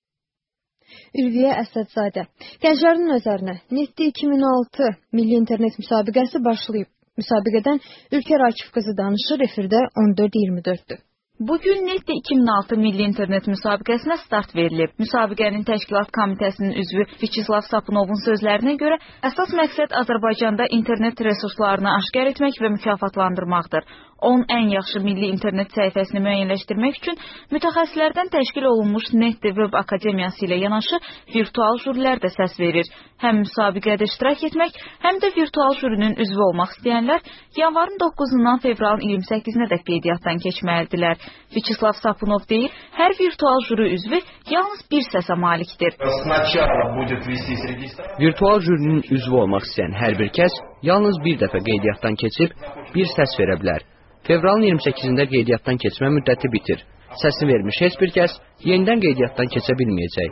Ülviyə Əsədzadə. Gənclərin nəzərinə Netdi iki min altı milli internet müsabiqəsi başlayıb. Müsabiqədən Ülker Akif qızı danışır, efirdə on dörd iyirmi dörddür.
Bugün Netdi iki min altı milli internet müsabiqəsinə start verilib. Müsabiqənin təşkilat komitəsinin üzvü Viçislav Sapunovun sözlərinə görə əsas məqsəd Azərbaycanda internet resurslarını aşkar etmək və mükafatlandırmaqdır. on ən yaxşı milli internet səhifəsini müəyyənləşdirmək üçün mütəxəssislərdən təşkil olunmuş Netdi Web Akademiyası ilə yanaşı virtual jürilər də səs verir. Həm müsabiqədə iştirak etmək, həm də virtual jürinin üzvü olmaq istəyənlər yanvarın doqquzundan fevralın iyirmi səkkizinə də qeydiyyatdan keçməlidirlər. Viçislav Sapunov deyir, hər virtual jüri üzvü yalnız bir səsə malikdir.
Virtual jürinin üzvü olmaq istəyən hər bir kəs yalnız bir dəfə qeydiyyatdan keçib bir səs verə bilər. Fevralın iyirmi səkkizində qeydiyyatdan keçmə müddəti bitir. Səsini vermiş heç bir kəs yenidən qeydiyyatdan keçə bilməyəcək.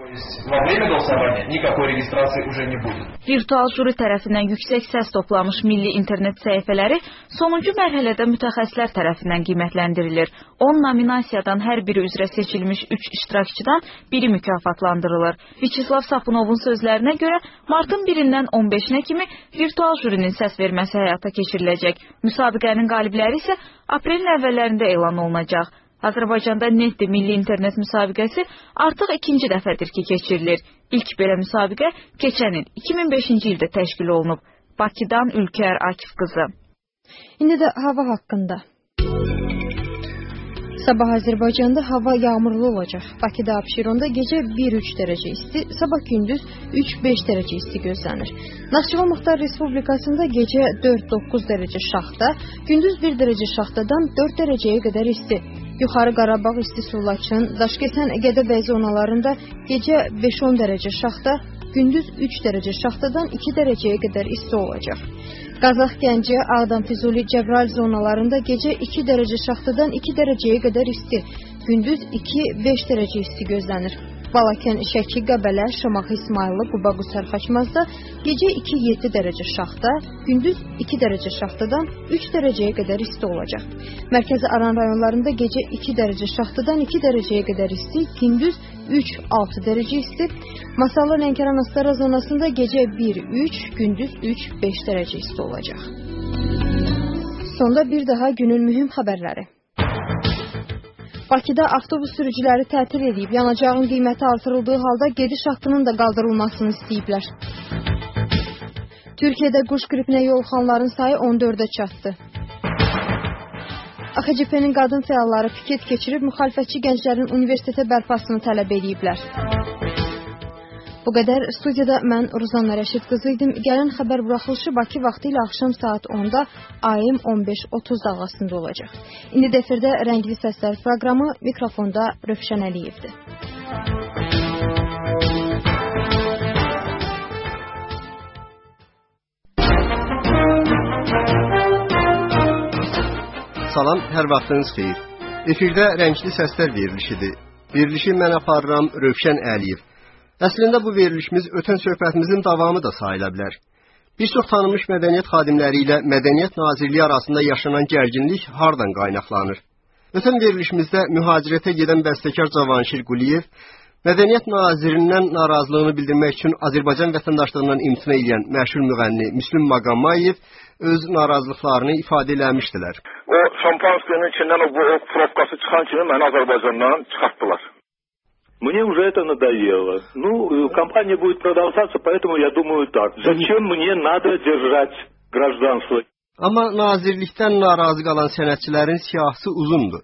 Virtual jüri tərəfindən yüksək səs toplamış milli internet səhifələri sonuncu mərhələdə mütəxəssislər tərəfindən qiymətləndirilir. on nominasiyadan hər biri üzrə seçilmiş üç iştirakçıdan biri mükafatlandırılır. Viçislav Sapunovun sözlərinə görə martın birindən on beşinə kimi virtual jürinin səs verməsi həyata keçiriləcək. Müsabiqənin qalibləri isə aprelin əvvəllərində elan olunacaq. Azərbaycanda Netdi milli internet müsabiqəsi artıq ikinci dəfədir ki keçirilir. İlk belə müsabiqə keçən il iki min beşinci ildə təşkil olunub. Bakıdan Ülker Akif qızı.
İndi də hava haqqında. Sabah Azərbaycanda hava yağmurlu olacaq. Bakıda, Abşeronda gecə bir üç dərəcə isti, sabah gündüz üç beş dərəcə isti gözlənir. Naxçıvan Muxtar Respublikasında gecə dörd doqquz dərəcə şaxta, gündüz bir dərəcə şaxtadan dörd dərəcəyə qədər isti. Yuxarı Qarabağ, İstisu, Laçın, Daşkəsən, Gədəbəy zonalarında gecə beş on dərəcə şaxta, gündüz üç dərəcə şaxtadan iki dərəcəyə qədər isti olacaq. Qazax, Gəncə, Ağdam, Füzuli, Cəbrayıl zonalarında gecə iki dərəcə şaxtadan iki dərəcəyə qədər isti, gündüz iki beş dərəcə isti gözlənir. Balakən, Şəki, Qəbələ, Şamaxı, İsmayıllı, Quba, Qusar, Xaçmazda gecə iki yeddi dərəcə şaxta, gündüz iki dərəcə şaxtadan üç dərəcəyə qədər isti olacaq. Mərkəzi Aran rayonlarında gecə iki dərəcə şaxtadan iki dərəcəyə qədər isti, gündüz üç altı dərəcə isti. Masallı, Lənkəran, Astara zonasında gecə bir üç, gündüz üç beş dərəcə isti olacaq. Sonda bir daha günün mühüm xəbərləri. Bakıda avtobus sürücüləri tətil edib, yanacağın qiyməti artırıldığı halda gediş haqqının da qaldırılmasını istəyiblər. Türkiyədə quş qripinə yoluxanların sayı on dördə çatdı. A X C P-nin qadın fəalları piket keçirib, müxalifətçi gənclərin universitetə bərpasını tələb ediblər. Bu qədər studiyada mən Ruzanna Rəşid qızı idim. Gələn xəbər buraxılışı Bakı vaxtı ilə axşam saat onda A M on beş otuz dalğasında olacaq. İndi də efirdə Rəngli Səslər proqramı, mikrofonda Rövşən Əliyevdir.
Salam, hər vaxtınız xeyir. Efirdə Rəngli Səslər verilişidir. Verilişi mən aparıram Rövşən Əliyev. Əslində bu verilişimiz ötən söhbətimizin davamı da sayıla bilər. Bir çox tanınmış mədəniyyət xadimləri ilə Mədəniyyət Nazirliyi arasında yaşanan gərginlik hardan qaynaqlanır? Ötən verilişimizdə mühacirətə gedən bəstəkar Cavanşir Quliyev, Mədəniyyət Nazirindən narazılığını bildirmək üçün Azərbaycan vətəndaşlığından imtina edən məşhur müğənni Müslüm Maqamayev öz narazılıqlarını ifadə eləmişdilər.
O şampanskinin içindən o bu provkası çıxan kimi məni Azərbaycandan çıxartdılar.
Мне уже это надоело. Ну, кампания будет продолжаться, поэтому я думаю так. Зачем мне надо держать гражданство?
Amma nazirlikdən narazı qalan sənətçilərin siyahısı uzundur.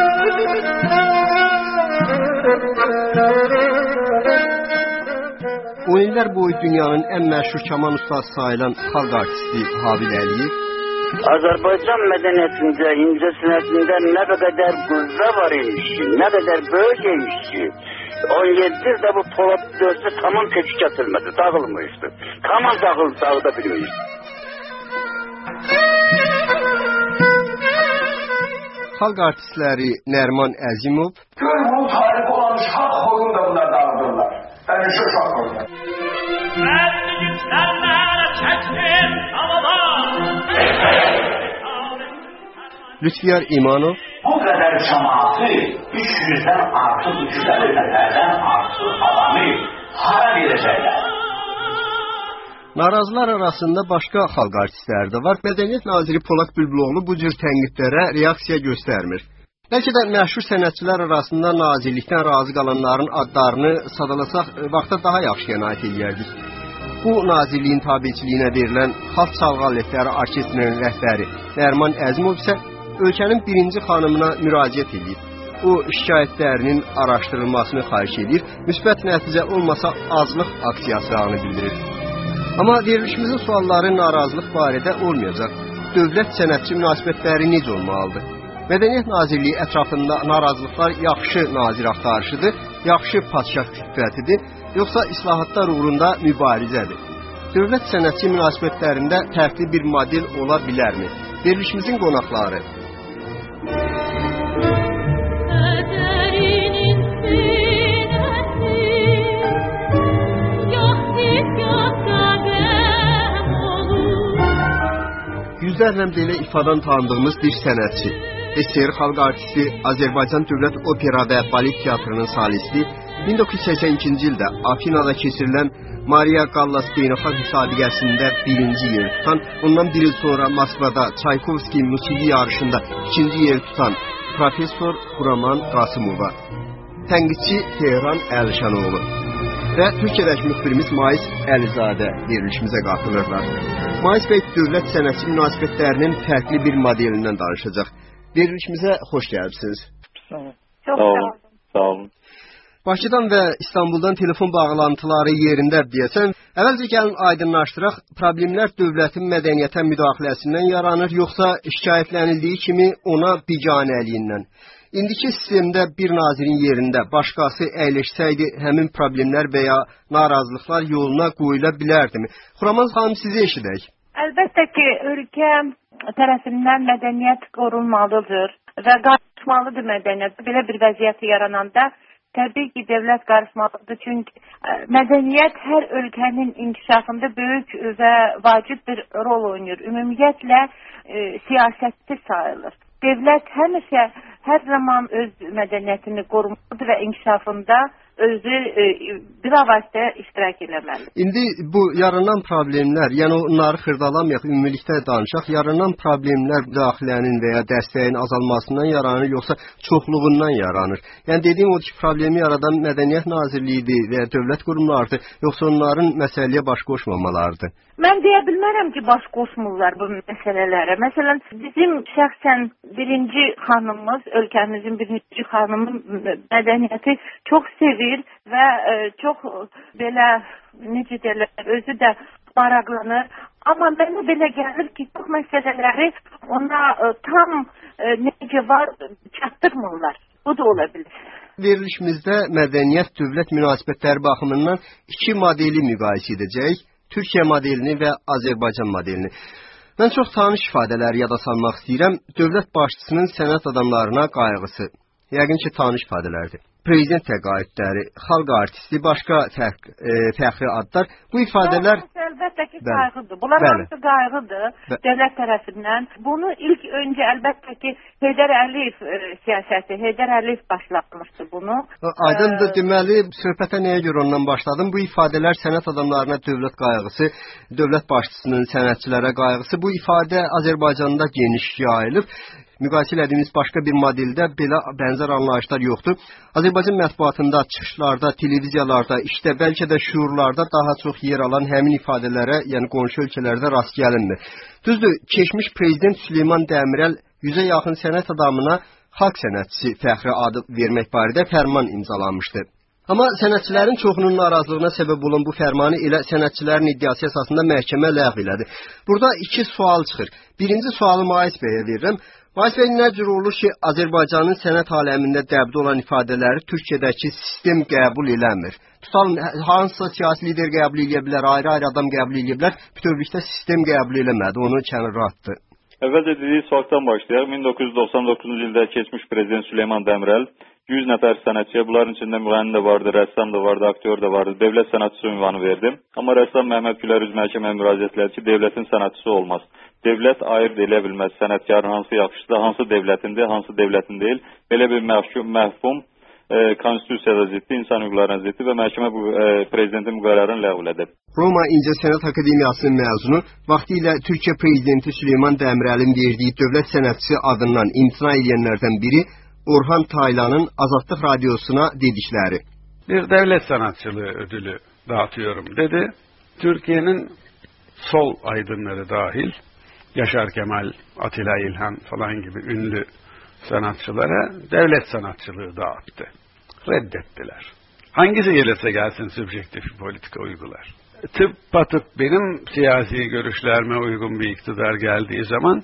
on illər boyu dünyanın ən məşhur kaman ustası sayılan xalq artisti Habil Əliyev,
Azərbaycan mədəniyyətində, incəsənətində nə qədər qüvvə var imiş, nə qədər böyük imiş ki, on yeddi ildə bu Polad dörsə tamam kökü gətirmədi, dağılmışdı. Tamam dağıl, dağıda bilmişdi.
Xalq artistləri Nərman Əzimov,
gör bu tarihi olan uşaq xoyunu da bunlar dağıdırlar. Ben şu uşaq xoyunu.
Ben yükselmeye çektim havadan.
Lütfiyar İmanov,
bu kadar cemaati üç yüzden artık üç yüz elli neferden artık adamı hara verecekler.
Narazılar arasında başqa xalq artistləri də var. Mədəniyyət naziri Polad Bülbüloğlu bu cür tənqidlərə reaksiya göstərmir. Bəlkə də məşhur sənətçilər arasında nazirlikdən razı qalanların adlarını sadalasaq vaxta daha yaxşı qənaət edərdik. Bu nazirliyin tabiçiliyinə verilən Xalq Çalğı Alətləri Orkestrinin rəhbəri Nərman Əzimov isə ölkənin birinci xanımına müraciət edir. O, şikayətlərinin araşdırılmasını xahiş edir, müsbət nəticə olmasa azlıq aksiyasını bildirir. Amma verilişimizin sualları narazılıq barədə olmayacaq. Dövlət sənətçi münasibətləri necə olmalıdır? Mədəniyyət Nazirliyi ətrafında narazılıqlar yaxşı nazir axtarışıdır, yaxşı padşah kütlətidir, yoxsa islahatlar uğrunda mübarizədir? Dövlət sənətçi münasibətlərində fərqli bir model ola bilərmi? Verilişimizin qonaqları. Yüzlərlə belə ifadan tanıdığımız bir sənətçi, S S R xalq artisti, Azərbaycan Dövlət Opera və Balet Teatrının solisti, min doqquz yüz səksən ikinci ildə Afinada keçirilən Maria Callas beynəlxalq müsabiqəsində birinci yer tutan, ondan bir il sonra Moskvada Çaykovski musiqi yarışında ikinci yer tutan Professor Xuraman Qasımova, tənqidçi Tehran Əlişanoğlu və Türkiyədəki müxbirimiz Mais Əlizadə verilişimizə qatılırlar. Mais bəy dövlət sənətçi münasibətlərinin fərqli bir modelindən danışacaq. Verilişimizə xoş gəlibsiniz.
Sağ olun. Çox sağ olun.
Sağ olun.
Bakıdan və İstanbuldan telefon bağlantıları yerində deyəsən, əvvəlcə gəlin aydınlaşdıraq, problemlər dövlətin mədəniyyətə müdaxiləsindən yaranır, yoxsa şikayətlənildiyi kimi ona biganəliyindən. İndiki sistemdə bir nazirin yerində başqası əyləşsəydi, həmin problemlər və ya narazılıqlar yoluna qoyula bilərdimi? Xuraman xanım, sizi eşidək.
Əlbəttə ki, ölkə tərəfindən mədəniyyət qorunmalıdır və qarışmalıdır mədəniyyət. Belə bir vəziyyəti yarananda təbii ki, dövlət qarışmalıdır. Çünki mədəniyyət hər ölkənin inkişafında böyük və vacib bir rol oynayır. Ümumiyyətlə e, siyasətçi sayılır. Dövlət həmişə hər zaman öz mədəniyyətini qorumalıdır və inkişafında özü e, bilavasitə iştirak eləməlidir.
İndi bu yaranan problemlər, yəni onları xırdalamayaq, ümumilikdə danışaq, yaranan problemlər daxilənin və ya dəstəyin azalmasından yaranır, yoxsa çoxluğundan yaranır? Yəni dediyim odur ki, problemi yaradan Mədəniyyət Nazirliyidir və ya dövlət qurumlarıdır, yoxsa onların məsələyə baş qoşmamalarıdır?
Mən deyə bilmərəm ki, baş qoşmurlar bu məsələlərə. Məsələn, bizim şəxsən birinci xanımımız, ölkəmizin birinci xanımın mədəniyyəti çox sevir. istəyir və ə, çox belə necə deyirlər, özü də maraqlanır. Amma mənə belə gəlir ki, çox məsələləri ona ə, tam ə, necə var çatdırmırlar. Bu da ola bilir.
Verilişimizdə mədəniyyət dövlət münasibətləri baxımından iki modeli müqayisə edəcəyik. Türkiyə modelini və Azərbaycan modelini. Mən çox tanış ifadələri yada salmaq istəyirəm. Dövlət başçısının sənət adamlarına qayğısı. Yəqin ki, tanış ifadələrdir. Prezident təqaüdləri, xalq artisti, başqa fərq, e, fəxri adlar. Bu ifadələr...
Əlbəttə ki, qayğıdır. Bunlar hamısı qayğıdır dövlət tərəfindən. Bunu ilk öncə əlbəttə ki, Heydər Əliyev e, siyasəti, Heydər Əliyev başlatmışdı bunu.
Aydındır, deməli, söhbətə nəyə görə ondan başladım? Bu ifadələr sənət adamlarına dövlət qayğısı, dövlət başçısının sənətçilərə qayğısı. Bu ifadə Azərbaycanda geniş yayılıb. Müqayisə etdiyimiz başqa bir modeldə belə bənzər anlayışlar yoxdur. Azərbaycan mətbuatında, çıxışlarda, televiziyalarda, işdə, bəlkə də şuurlarda daha çox yer alan həmin ifadələrə, yəni qonşu ölkələrdə rast gəlinmir. Düzdür, keçmiş prezident Süleyman Dəmirəl yüzə yaxın sənət adamına xalq sənətçisi fəxri adı vermək barədə fərman imzalamışdı. Amma sənətçilərin çoxunun narazılığına səbəb olan bu fərmanı elə sənətçilərin iddiası əsasında məhkəmə ləğv elədi. Burada iki sual çıxır. Birinci sualı Mais bəyə verirəm. Mais bəy, nə cür olur ki, Azərbaycanın sənət aləmində dəbdə olan ifadələri Türkiyədəki sistem qəbul eləmir? Tutalım, hansısa siyasi lider qəbul edə bilər, ayrı-ayrı adam qəbul edə bilər, bütövlükdə sistem qəbul eləmədi, onu kənara atdı.
Əvvəlcə dediyi sualdan başlayaq. min doqquz yüz doxsan doqquzuncu ildə keçmiş prezident Süleyman Dəmirəl yüz nəfər sənətçiyə, bunların içində müğənni də vardı, rəssam da vardı, aktyor da vardı, dövlət sənətçisi ünvanı verdi. Amma rəssam Məhəmməd Gülərüz məhkəməyə müraciət etdi ki, dövlətin sənətçisi olmaz. Dövlət ayırt elə bilməz, sənətkarın hansı yaxşısı, hansı dövlətindir, hansı dövlətin deyil. Belə bir məhkum, məhkum e, konstitusiyada ziddi, insan hüquqlarına ziddi və məhkəmə bu e, prezidentin bu qərarını ləğv elədi.
Roma İncəsənət Akademiyasının məzunu vaxtilə Türkiyə prezidenti Süleyman Dəmirəlin verdiyi dövlət sənətçisi adından imtina edənlərdən biri Orhan Taylan'ın Azadlıq Radyosuna dedikləri.
Bir devlet sanatçılığı ödülü dağıtıyorum dedi. Türkiye'nin sol aydınları dahil, Yaşar Kemal, Atilla İlhan falan gibi ünlü sanatçılara devlet sanatçılığı dağıttı. Reddettiler. Hangisi gelirse gelsin sübjektif politika uygular. Tıpatıp benim siyasi görüşlerime uygun bir iktidar geldiği zaman,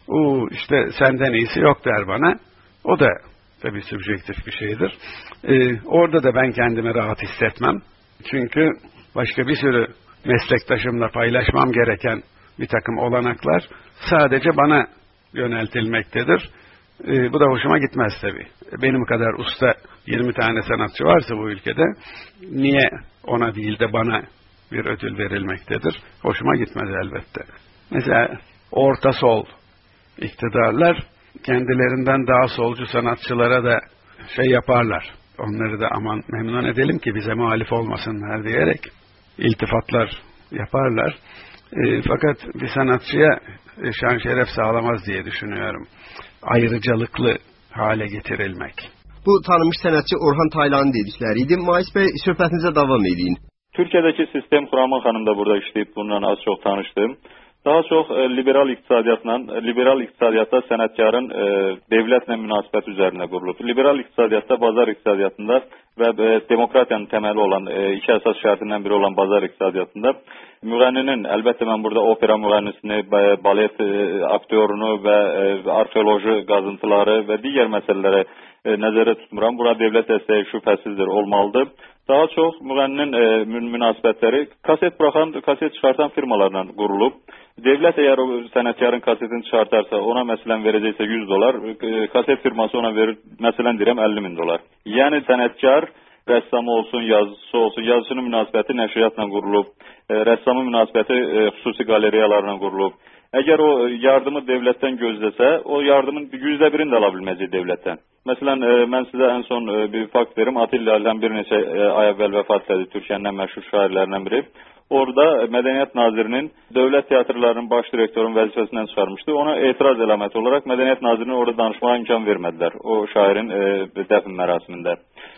o işte senden iyisi yok der bana. O da tabii sübjektif bir şeydir. Ee, orada da ben kendimi rahat hissetmem. Çünkü başka bir sürü meslektaşımla paylaşmam gereken bir takım olanaklar sadece bana yöneltilmektedir. Ee, bu da hoşuma gitmez tabii. Benim kadar usta yirmi tane sanatçı varsa bu ülkede, niye ona değil de bana bir ödül verilmektedir? Hoşuma gitmez elbette. Mesela orta sol iktidarlar kendilerinden daha solcu sanatçılara da şey yaparlar. Onları da aman memnun edelim ki bize muhalif olmasınlar diyerek iltifatlar yaparlar. E, fakat bir sanatçıya e, şan şeref sağlamaz diye düşünüyorum. Ayrıcalıklı hale getirilmek.
Bu tanınmış sənətçi Orhan Taylan'ın dedikləriydi. Mais bəy, söhbətinizə davam edin.
Türkiye'deki sistem Xuraman xanım da burada işləyib, bununla az çox tanışdım. Daha çox e, liberal iqtisadiyyatla, liberal iqtisadiyyatda sənətkarın e, devlətlə münasibət üzərində qurulub. Liberal iqtisadiyyatda, bazar iqtisadiyyatında və e, demokratiyanın təməli olan, e, iki əsas şərtindən biri olan bazar iqtisadiyyatında müğənninin, əlbəttə mən burada opera müğənnisini, balet e, aktyorunu və e, arxeoloji qazıntıları və digər məsələləri e, nəzərə tutmuram. Bura dövlət dəstəyi şübhəsizdir, olmalıdır. Daha çox müğənninin e, münasibətləri kaset buraxan, kaset çıxartan firmalarla qurulub. Devlət əgər o sənətkarın kasetini çıxartarsa, ona məsələn verəcəksə yüz dolar, e, kaset firması ona verir, məsələn deyirəm əlli min dolar. Yəni sənətkar rəssamı olsun, yazıcısı olsun, yazıcının münasibəti nəşriyyatla qurulub, e, rəssamın münasibəti e, xüsusi qaleriyalarla qurulub. Əgər o yardımı devlətdən gözləsə, o yardımın yüzdə birini də ala bilməyəcək devlətdən. Məsələn, e, mən sizə ən son e, bir fakt verim. Atilla İlhan bir neçə e, ay əvvəl vəfat etdi, Türkiyənin ən məşhur şairlərindən biri. Orada Mədəniyyət Nazirinin dövlət teatrlarının baş direktorunun vəzifəsindən çıxarmışdı. Ona etiraz əlaməti olaraq Mədəniyyət Nazirinin orada danışmağa imkan vermədilər o şairin e, dəfn mərasimində.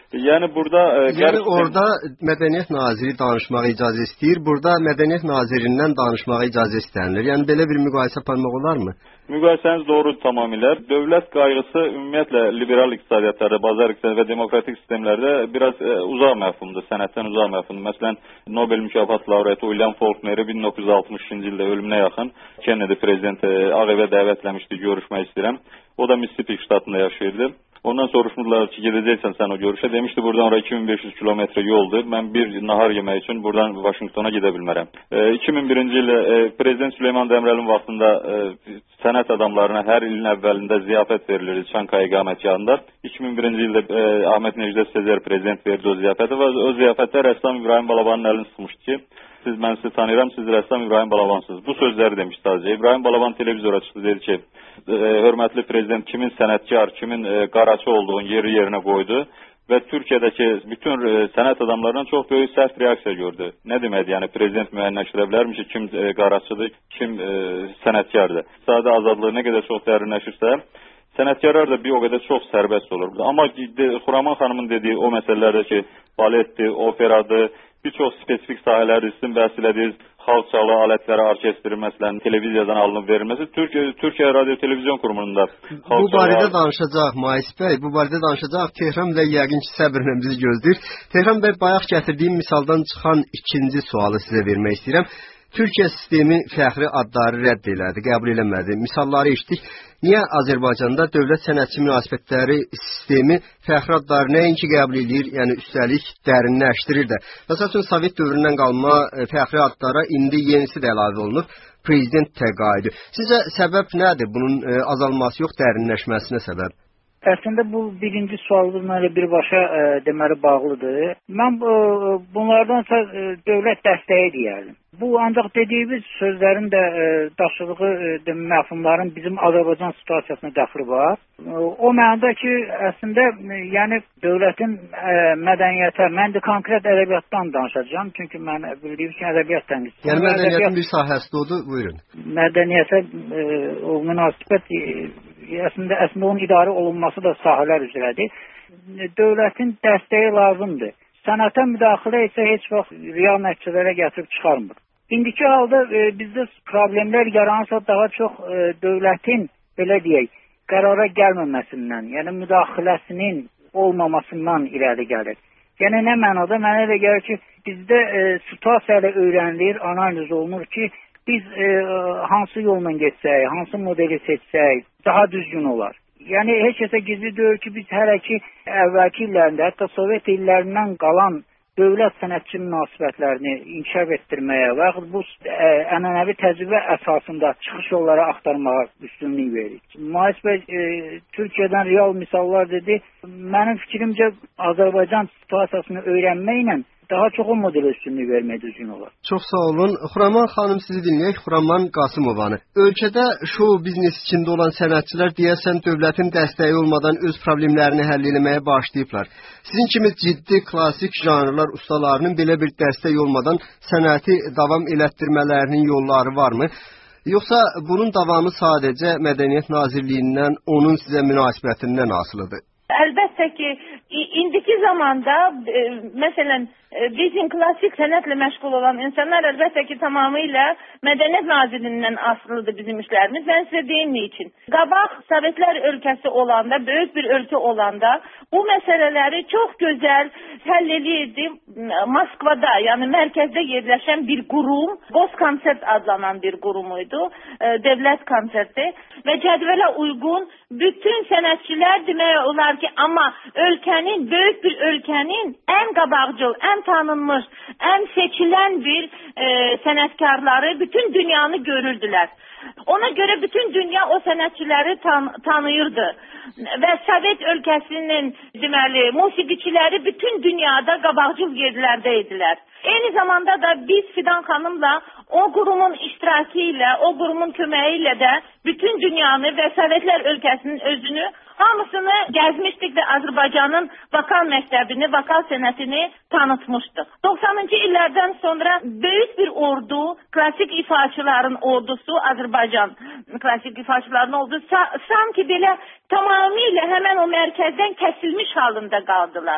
Yəni burada e,
yəni orada Mədəniyyət Naziri danışmağa icazə istəyir, burada Mədəniyyət Nazirindən danışmağa icazə istənilir. Yəni belə bir müqayisə aparmaq olarmı?
Müqayisəniz doğrudur tamamilə. Dövlət qayğısı ümumiyyətlə liberal iqtisadiyyatlarda, bazar iqtisadiyyatı və demokratik sistemlərdə biraz e, uzaq məfhumdur, sənətdən uzaq məfhumdur. Məsələn, Nobel mükafat laureatı William Faulkneri min doqquz yüz altmış ikinci ildə ölümünə yaxın Kennedy prezidenti Ağ Evə dəvət etmişdi, görüşmək istəyirəm. O da Mississippi ştatında yaşayırdı. Ondan soruşmuşlar ki, gedəcəksən sən o görüşə. Demişdi, buradan oraya iki min beş yüz kilometre yoldur. Mən bir nahar yemək üçün buradan Vaşinqtona gedə bilmərəm. E, iki min birinci ildə e, Prezident Süleyman Demirel'in vaxtında e, sənət adamlarına hər ilin əvvəlində ziyafət verilirdi Çankaya iqamətgahında. iki min birinci ildə e, Ahmet Necdet Sezer prezident verdi o ziyafəti və o ziyafətdə rəssam İbrahim Balabanın əlini sıxmışdı ki, siz mən sizi tanıyıram, siz rəssam İbrahim Balabansınız. Bu sözləri demiş sadəcə. İbrahim Balaban televizora çıxdı, dedi ki, e, hörmətli prezident kimin sənətkar, kimin e, qaraçı olduğunu yeri yerinə qoydu və Türkiyədəki bütün e, sənət adamlarından çox böyük sərt reaksiya gördü. Nə deməkdir? Yəni prezident müəyyənləşdirə bilərmiş ki, kim e, qaraçıdır, kim e, sənətkardır. İqtisadi azadlığı nə qədər çox dərinləşirsə, sənətkarlar da bir o qədər çox sərbəst olur. Amma Xuraman xanımın dediyi o məsələlərdə ki, baletdir, operadır, bir çox spesifik sahələri sizin bəhs elədiniz, xalq çalı alətləri, orkestri, məsələn, televiziyadan alınıb verilməsi Türkiyə, Türkiyə Radio Televizyon Qurumu'nda.
Bu barədə danışacaq Mais bəy, bu barədə danışacaq. Tehran və yəqin ki, səbirlə bizi gözləyir. Tehran bəy, bayaq gətirdiyim misaldan çıxan ikinci sualı sizə vermək istəyirəm. Türkiyə sistemi fəxri adları rədd elədi, qəbul eləmədi. Misalları eşitdik. Niyə Azərbaycanda dövlət sənətçi münasibətləri sistemi fəxri adları nəinki qəbul edir, yəni üstəlik dərinləşdirir də. Məsəl üçün Sovet dövründən qalma fəxri adlara indi yenisi də əlavə olunur. Prezident təqaüdü. Sizcə səbəb nədir? Bunun azalması yox, dərinləşməsinə səbəb?
Əslində bu birinci sualımla birbaşa e, deməli bağlıdır. Mən e, bunlardansa e, dövlət dəstəyi deyərdim. Bu ancaq dediyimiz sözlərin də e, daşıdığı e, məfhumların bizim Azərbaycan situasiyasına dəxli var. E, o mənada ki, əslində e, yəni dövlətin e, mədəniyyətə, mən də konkret ədəbiyyatdan danışacağam. Çünki mən bildiyim ki, ədəbiyyat tənqidçisiyəm.
Yəni mədəniyyətin bir sahəsi odur, buyurun.
Mədəniyyətə e, o münasibət e, Əslində, əslində onun idarə olunması da sahələr üzrədir. Dövlətin dəstəyi lazımdır. Sənətə müdaxilə isə heç vaxt real nəticələrə gətirib çıxarmır. İndiki halda e, bizdə problemlər yaranırsa daha çox e, dövlətin, belə deyək, qərara gəlməməsindən, yəni müdaxiləsinin olmamasından irəli gəlir. Yəni nə mənada? Mənə elə gəlir ki, bizdə e, situasiya ilə öyrənilir, analiz olunur ki, biz e, hansı yolla getsək, hansı modeli seçsək, daha düzgün olar. Yəni, heç kəsə gizli deyil ki, biz hələ ki, əvvəlki illərində, hətta Sovet illərindən qalan dövlət sənətçi münasibətlərini inkişaf etdirməyə və bu ə, ənənəvi təcrübə əsasında çıxış yolları axtarmağa üstünlük veririk. Mais bəy e, Türkiyədən real misallar dedi. Mənim fikrimcə Azərbaycan situasiyasını öyrənməklə daha çox o modelə üstünlük vermək düzgün olar.
Çox sağ olun. Xuraman xanım sizi dinləyək. Xuraman Qasımovanı. Ölkədə şou biznes içində olan sənətçilər deyəsən dövlətin dəstəyi olmadan öz problemlərini həll etməyə başlayıblar. Sizin kimi ciddi klassik janrlar ustalarının belə bir dəstək olmadan sənəti davam elətdirmələrinin yolları varmı? Yoxsa bunun davamı sadəcə Mədəniyyət Nazirliyindən, onun sizə münasibətindən asılıdır?
Əlbəttə ki, indiki zamanda e, məsələn e, bizim klassik sənətlə məşğul olan insanlar əlbəttə ki, tamamilə Mədəniyyət Nazirliyindən asılıdır bizim işlərimiz. Ben sizə deyim niçin. Qabaq Sovetlər ölkəsi olanda, böyük bir ölkə olanda bu məsələləri çox gözəl həll edirdi. Moskvada, yəni mərkəzdə yerləşən bir qurum, Goskonsert adlanan bir qurumuydu, e, devlet konserti və cədvələ uyğun bütün sənətçilər demək olar ki, amma ölkənin, böyük bir ölkənin ən qabaqcıl, ən tanınmış, ən seçilən bir e, sənətkarları bütün dünyanı görürdülər. Ona görə bütün dünya o sənətçiləri tan tanıyırdı. Və Sovet ölkəsinin deməli, musiqiçiləri bütün dünyada qabaqcıl yerlərdə idilər. Eyni zamanda da biz Fidan xanımla o qurumun iştirakı ilə, o qurumun köməyi ilə də bütün dünyanı və Sovetlər ölkəsinin özünü hamısını gəzmişdik və Azərbaycanın vokal məktəbini, vokal sənətini tanıtmışdıq. doxsanıncı illərdən sonra böyük bir ordu, klassik ifaçıların ordusu, Azərbaycan klassik ifaçıların ordusu sanki belə tamamilə həmən o mərkəzdən kəsilmiş halında qaldılar.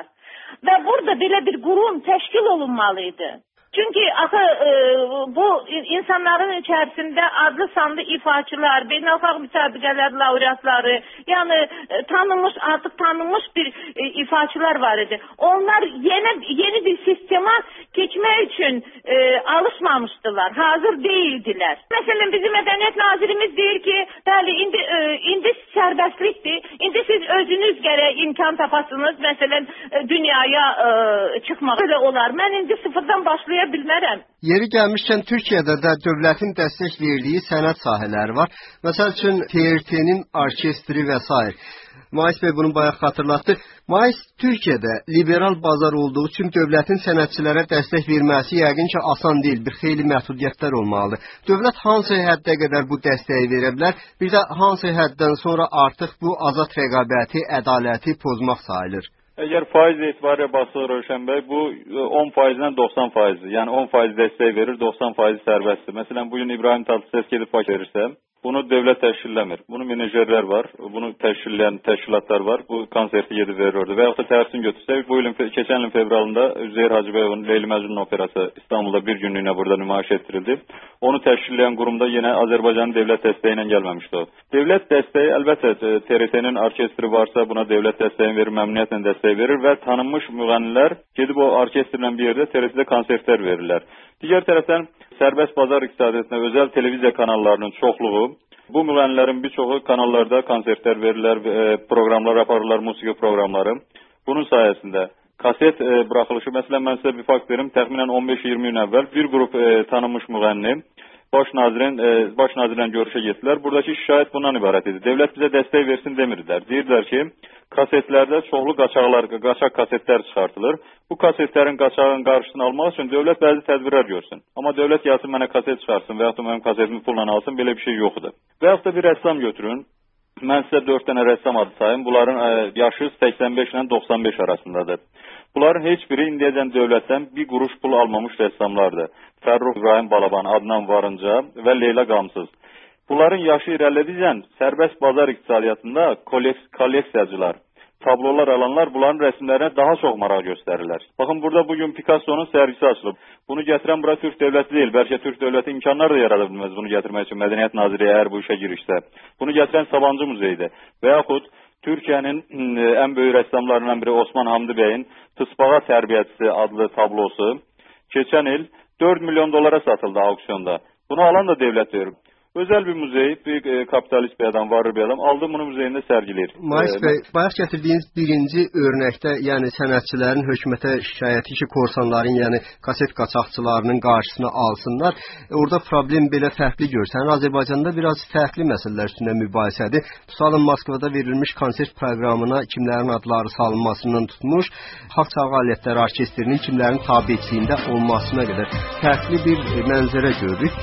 və burada belə bir qurum təşkil olunmalıydı. Çünki axı e, bu insanların içərisində adlı sanlı ifaçılar, beynəlxalq müsabiqələr laureatları, yəni e, tanınmış, artıq tanınmış bir e, ifaçılar var idi. Onlar yeni yeni bir sistema keçmək üçün e, alışmamışdılar, hazır değildilər. Məsələn, bizim Mədəniyyət Nazirimiz deyir ki, bəli, indi e, indi sərbəstlikdir. İndi siz özünüz gərək imkan tapasınız, məsələn, e, dünyaya e, çıxmaq. Belə olar. Mən indi sıfırdan başlayacağam. Bilmərəm.
Yeri gəlmişkən Türkiyədə də dövlətin dəstək verdiyi sənət sahələri var. Məsəl üçün T R T-nin orkestri və s. Mais bəy bunu bayaq xatırlatdı. Mais Türkiyədə liberal bazar olduğu üçün dövlətin sənətçilərə dəstək verməsi yəqin ki asan deyil. Bir xeyli məhdudiyyətlər olmalıdır. Dövlət hansı həddə qədər bu dəstəyi verə bilər? Bir də hansı həddən sonra artıq bu azad rəqabəti, ədaləti pozmaq sayılır?
Əgər faiz etibarilə baxsaq Rövşən bəy, bu on faizdən doxsan faizi. Yəni on faiz dəstək verir, doxsan faizi sərbəstdir. Məsələn, bugün İbrahim Tatlıses gedib Bakı verirsə, bunu dövlət təşkilləmir. Bunu menejerlər var, bunu təşkilləyən təşkilatlar var. Bu konserti gedib verir orada. Və yaxud da tərsini götürsək, bu ilin, keçən ilin fevralında Üzeyir Hacıbəyovun Leyli Məcnun operası İstanbulda bir günlüyünə burada nümayiş etdirildi. Onu təşkilləyən qurumda yenə Azərbaycanın dövlət dəstəyi ilə gəlməmişdi o. Dövlət dəstəyi əlbəttə T R T-nin orkestri varsa buna dövlət dəstəyi verir, məmnuniyyətlə dəstək verir və tanınmış müğənnilər gedib o orkestrlə bir yerdə T R T-də konsertlər verirlər. Digər tərəfdən sərbəst bazar iqtisadiyyatına özəl televiziya kanallarının çoxluğu, bu müğənnilərin bir çoxu kanallarda konsertlər verirlər, proqramlar aparırlar, musiqi proqramları. Bunun sayəsində kaset e, buraxılışı, məsələn, mən sizə bir fakt verim, təxminən on beş iyirmi gün əvvəl bir qrup e, tanınmış müğənni baş nazirin e, baş nazirlə görüşə getdilər. Buradakı şikayət bundan ibarət idi. Dövlət bizə dəstək versin demirdilər. Deyirdilər ki, kasetlərdə çoxlu qaçaqlar, qaçaq kasetlər çıxartılır. Bu kasetlərin qaçağın qarşısını almaq üçün dövlət bəzi tədbirlər görsün. Amma dövlət gəlsin mənə kaset çıxarsın və yaxud da mənim kasetimi pulla alsın, belə bir şey yoxdur. Və yaxud da bir rəssam götürün. Mən sizə dörd dənə rəssam adı sayım. Bunların ə, yaşı səksən beş ilə doxsan beş arasındadır. Bunların heç biri indiyəcən dövlətdən bir quruş pul almamış rəssamlardır. Fərrux İbrahim Balaban, Adnan Varınca və Leyla Qamsız. Bunların yaşı irələdikcə sərbəst bazar iqtisadiyyatında kolleksiyacılar, tablolar alanlar bunların rəsmlərinə daha çox maraq göstərirlər. Baxın, burada bugün Picasso'nun sərgisi açılıb. Bunu gətirən bura Türk dövləti deyil. Bəlkə Türk dövləti imkanlar da yarada bilməz bunu gətirmək üçün Mədəniyyət Nazirliyi əgər bu işə girişsə. Bunu gətirən Sabancı Muzeyidir. Və yaxud Türkiyənin ən böyük rəssamlarından biri Osman Hamdi bəyin Tısbağa Tərbiyəçisi adlı tablosu keçən il dörd milyon dolara satıldı auksionda. Bunu alan da dövlət verir. Özəl bir muzey, bir e, kapitalist bir adam, varlı bir adam aldı, bunu muzeyində sərgiləyir.
Mais bəy, bayaq gətirdiyiniz birinci örnəkdə, yəni sənətçilərin hökumətə şikayəti ki, korsanların, yəni kaset qaçaqçılarının qarşısını alsınlar. E, orada problem belə fərqli görsənir. Azərbaycanda biraz fərqli məsələlər üstündə mübahisədir. Tutalım, Moskvada verilmiş konsert proqramına kimlərin adları salınmasından tutmuş, Xalq Çalğı Alətləri Orkestrinin kimlərin tabiçiliyində olmasına qədər fərqli bir mənzərə görürük.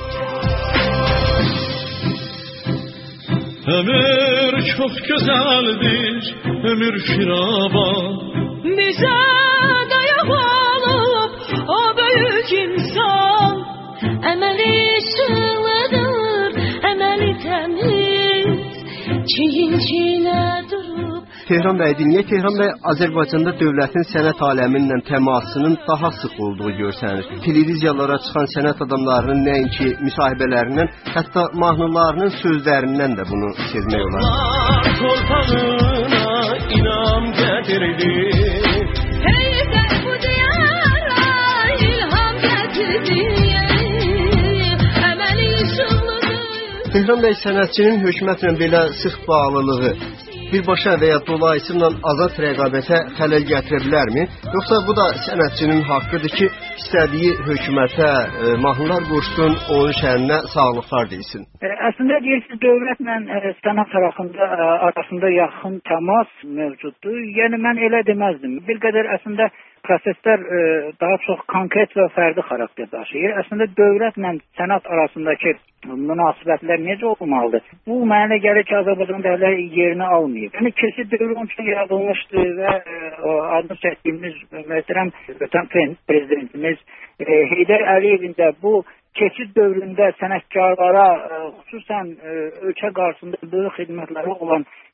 Ömür çok güzeldir, ömür şiraban. Bize dayak olup o büyük insan. Emeli sığlıdır, emeli temiz, çiyin çiğne durup.
Tehran bəy, dinləyə Tehran bəy Azərbaycanda dövlətin sənət aləminlə təmasının daha sıx olduğu görsənir. Televiziyalara çıxan sənət adamlarının nəinki müsahibələrindən, hətta mahnılarının sözlərindən də bunu sezmək olar.
Torpağına inam gətirdi. Heydər bu diyara ilham gətirdi. Əməli sığlıdır.
Tehran bəy, sənətçinin hökumətlə belə sıx bağlılığı birbaşa və ya dolayısıyla azad rəqabətə xələl gətirə bilərmi? Yoxsa bu da sənətçinin haqqıdır ki, istədiyi hökumətə e, mahnılar qoşsun, onun şəhərinə sağlıqlar deyilsin?
E, əslində deyirsiniz, dövlətlə e, sənət arasında, e, arasında yaxın təmas mövcuddur. Yəni mən elə deməzdim. Bir qədər əslində proseslər e, daha çox konkret və fərdi xarakter daşıyır. Əslində dövlətlə sənət arasındakı münasibətlər necə olmalıdır? Bu mənə gəlir ki, Azərbaycanda hələ yerini almayıb. Yəni keçid dövrü onun üçün yaradılmışdı və e, adını çəkdiyimiz möhtərəm ötən prezidentimiz e, Heydər Əliyevin də bu keçid dövründə sənətkarlara, e, xüsusən e, ölkə qarşısında böyük xidmətləri olan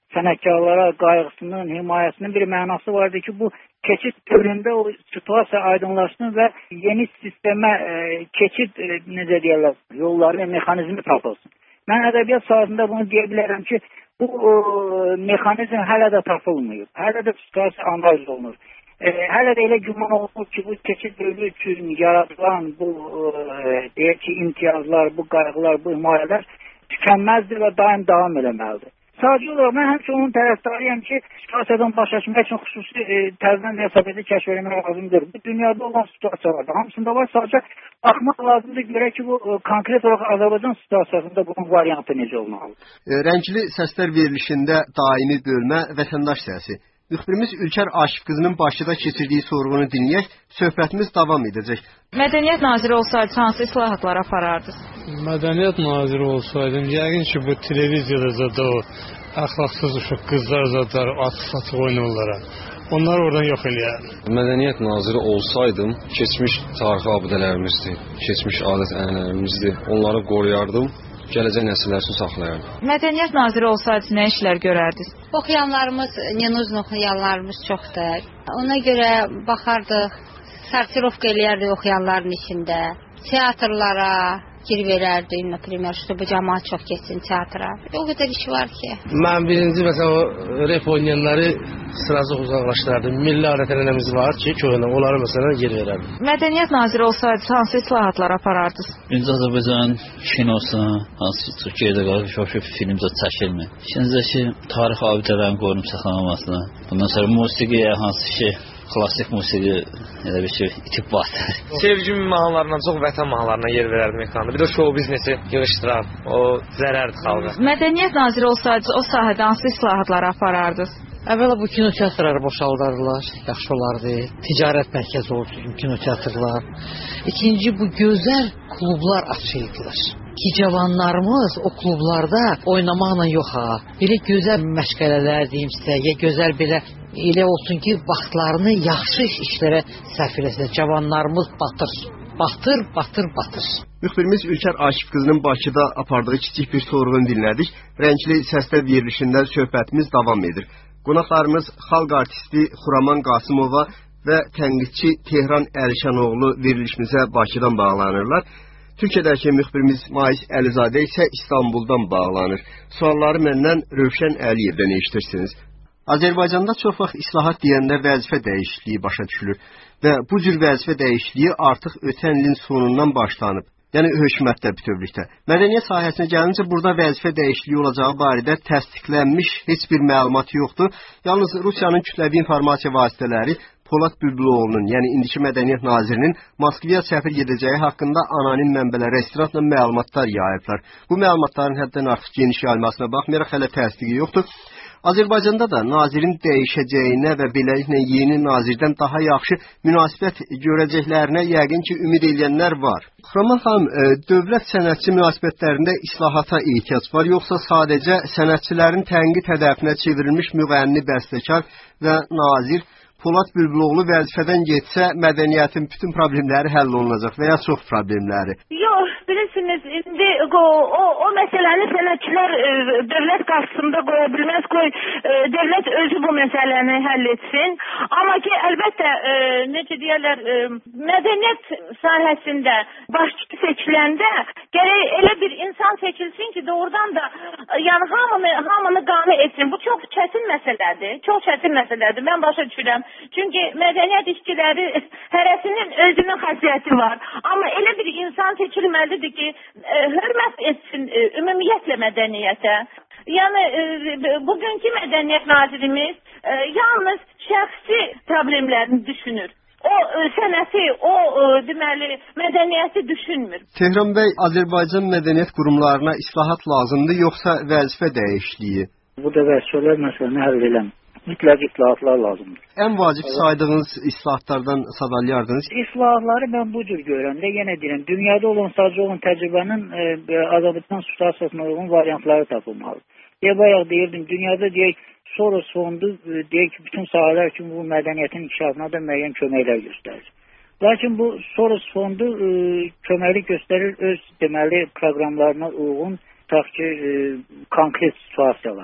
sənətkarlara qayğısının, himayəsinin bir mənası vardı ki, bu keçid dövründə o situasiya aydınlaşsın və yeni sistemə e, keçid e, necə deyirlər, yolları və mexanizmi tapılsın. Mən ədəbiyyat sahəsində bunu deyə bilərəm ki, bu e, mexanizm hələ də tapılmıyor. Hələ də situasiya analiz olunur. E, hələ də elə güman olunur ki, bu keçid dövrü üçün yaradılan bu e, deyək ki, imtiyazlar, bu qayğılar, bu himayələr tükənməzdir və daim davam eləməlidir. Sadəcə olaraq mən həmişə onun tərəfdarıyam ki, situasiyadan başa düşmək üçün xüsusi e, tərzdən hesabeti kəşf etmək lazımdır. Bu dünyada olan situasiyalarda hamısında var. Sadəcə baxmaq lazımdır, görək ki, bu e, konkret olaraq Azərbaycan situasiyasında bunun variantı necə olmalıdır.
E, rəngli səslər verilişində daimi bölmə vətəndaş səsi. Müxbirimiz Ülkər Aşif qızının Bakıda keçirdiyi sorğunu dinləyək, söhbətimiz davam edəcək.
Mədəniyyət naziri olsaydınız, hansı islahatlar aparardınız?
Mədəniyyət naziri olsaydım, yəqin ki, bu televiziyada zada o əxlaqsız uşaq qızlar zadlar açıq-saçıq oynarlar. Onları oradan yox eləyərdim.
Mədəniyyət naziri olsaydım, keçmiş tarixi abidələrimizdir, keçmiş adət-ənənələrimizdir. Onları qoruyardım, gələcək nəsillər üçün saxlayardım.
Mədəniyyət naziri olsaydınız, nə işlər görərdiniz?
Oxuyanlarımız, Nenuzun oxuyanlarımız çoxdur. Ona görə baxardıq, sortirovka eləyərdik oxuyanların içində. Teatrlara gir verərdik, например, чтобы cəmaət çox getsin teatra. O qədər iş var ki.
Mən birinci məsələn o rep oynayanları sırası uzaqlaşdırardım. Milli adət-ənənəmiz var ki, köhnə, onları məsələn yer verərdim.
Mədəniyyət naziri olsaydınız, hansı islahatlar aparardınız?
Birinci Azərbaycan kinosuna, hansı Türkiyədə qalıb film zət çəkilmir. İkincisi tarix abidələrin qorunub saxlanılmasına. Bundan sonra musiqiyə hansı şey klassik musiqi elə bir şey itib batır.
Sevgi mahnılarından çox vətən mahnılarına yer verərdim ekranda. Bir də show biznesi yığışdırar. O zərərdir xalqa.
Mədəniyyət naziri olsaydınız, o sahədə hansı islahatları aparardınız?
Əvvəla bu kino teatrları boşaldardılar, yaxşı olardı. Ticarət mərkəzi olsun kino teatrlar. İkinci, bu gözəl klublar açıldılar. Ki cavanlarımız o klublarda oynamaqla yox ha. Belə gözəl məşğələlər deyim sizə, ya gözəl belə elə olsun ki, vaxtlarını yaxşı işlərə sərf eləsinlər. Cavanlarımız batır, batır, batır, batır.
Müxbirimiz Ülkər Aşif qızının Bakıda apardığı kiçik bir sorğunu dinlədik. Rəngli səslər verilişində söhbətimiz davam edir. Qonaqlarımız xalq artisti Xuraman Qasımova və tənqidçi Tehran Əlişanoğlu verilişimizə Bakıdan bağlanırlar. Türkiyədəki müxbirimiz Mais Əlizadə isə İstanbuldan bağlanır. Sualları məndən Rövşən Əliyevdən eşitirsiniz. Azərbaycanda çox vaxt islahat deyəndə vəzifə dəyişikliyi başa düşülür və bu cür vəzifə dəyişikliyi artıq ötən ilin sonundan başlanıb. Yəni hökumətdə bütövlükdə. Mədəniyyət sahəsinə gəlincə burada vəzifə dəyişikliyi olacağı barədə təsdiqlənmiş heç bir məlumat yoxdur. Yalnız Rusiyanın kütləvi informasiya vasitələri Polad Bülbüloğlu'nun, yəni indiki mədəniyyət nazirinin Moskvaya səfir gedəcəyi haqqında anonim mənbələrə istinadla məlumatlar yayıblar. Bu məlumatların həddən artıq geniş yayılmasına baxmayaraq hələ təsdiqi yoxdur. Azərbaycanda da nazirin dəyişəcəyinə və beləliklə yeni nazirdən daha yaxşı münasibət görəcəklərinə yəqin ki, ümid edənlər var. Xuraman xanım, dövlət sənətçi münasibətlərində islahata ehtiyac var, yoxsa sadəcə sənətçilərin tənqid hədəfinə çevrilmiş müğənni, bəstəkar və nazir Polad Bülbüloğlu vəzifədən getsə mədəniyyətin bütün problemləri həll olunacaq və ya çox problemləri?
Yox, bilirsiniz, indi o, o, o məsələni sənətçilər e, dövlət qarşısında qoya bilməz, qoy e, dövlət özü bu məsələni həll etsin. Amma ki, əlbəttə, e, necə deyərlər, e, mədəniyyət sahəsində başçı seçiləndə gərək elə bir insan seçilsin ki, doğrudan da e, yəni hamını, hamını qane etsin. Bu çox çətin məsələdir, çox çətin məsələdir, mən başa düşürəm. Çünki mədəniyyət işçiləri hərəsinin özünün xasiyyəti var. Amma elə bir insan seçilməlidir ki, e, hörmət etsin e, ümumiyyətlə mədəniyyətə. Yəni, e, bugünkü mədəniyyət nazirimiz e, yalnız şəxsi problemlərini düşünür. O e, sənəti, o e, deməli, mədəniyyəti düşünmür.
Tehran bəy, Azərbaycan mədəniyyət qurumlarına islahat lazımdır, yoxsa vəzifə dəyişikliyi?
Bu da vəzifələr məsələni həll eləmir. Mütləq islahatlar lazımdır.
Ən vacib saydığınız islahatlardan sadalayardınız?
İslahatları mən bu cür görəndə, yenə deyirəm, dünyada olan sadəcə olan təcrübənin e, Azərbaycan situasiyasına uyğun variantları tapılmalıdır. Deyə bayaq deyirdim, dünyada deyək, Soros fondu deyək ki, bütün sahələr kimi bu mədəniyyətin inkişafına da müəyyən köməklər göstərir. Lakin bu Soros fondu e, köməklik göstərir öz deməli proqramlarına uyğun tutaq ki, e, konkret situasiyalardır.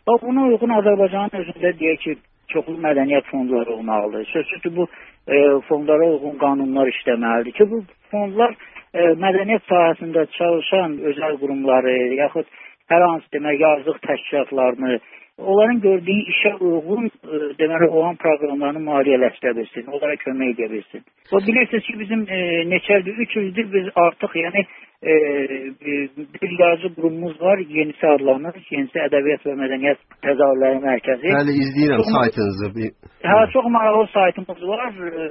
Bax, buna uyğun Azərbaycanın özündə deyək ki, çoxlu mədəniyyət fondları olmalıdır. Sözsüz ki, bu e, fondlara uyğun qanunlar işləməlidir ki, bu fondlar e, mədəniyyət sahəsində çalışan özəl qurumları, yaxud hər hansı demək, yazıq təşkilatlarını, onların gördüyü işə uyğun e, deməli, olan proqramlarını maliyyələşdirə bilsin, onlara kömək edə bilsin. O bilirsiniz ki, bizim e, neçə ildir, üç ildir biz artıq, yəni e, bir yazı qurumumuz var, yenisi adlanır, yenisi ədəbiyyat və mədəniyyət təzahürləri mərkəzi.
Bəli, izləyirəm
çox,
saytınızı. Bir...
Hə, çox maraqlı saytımız var,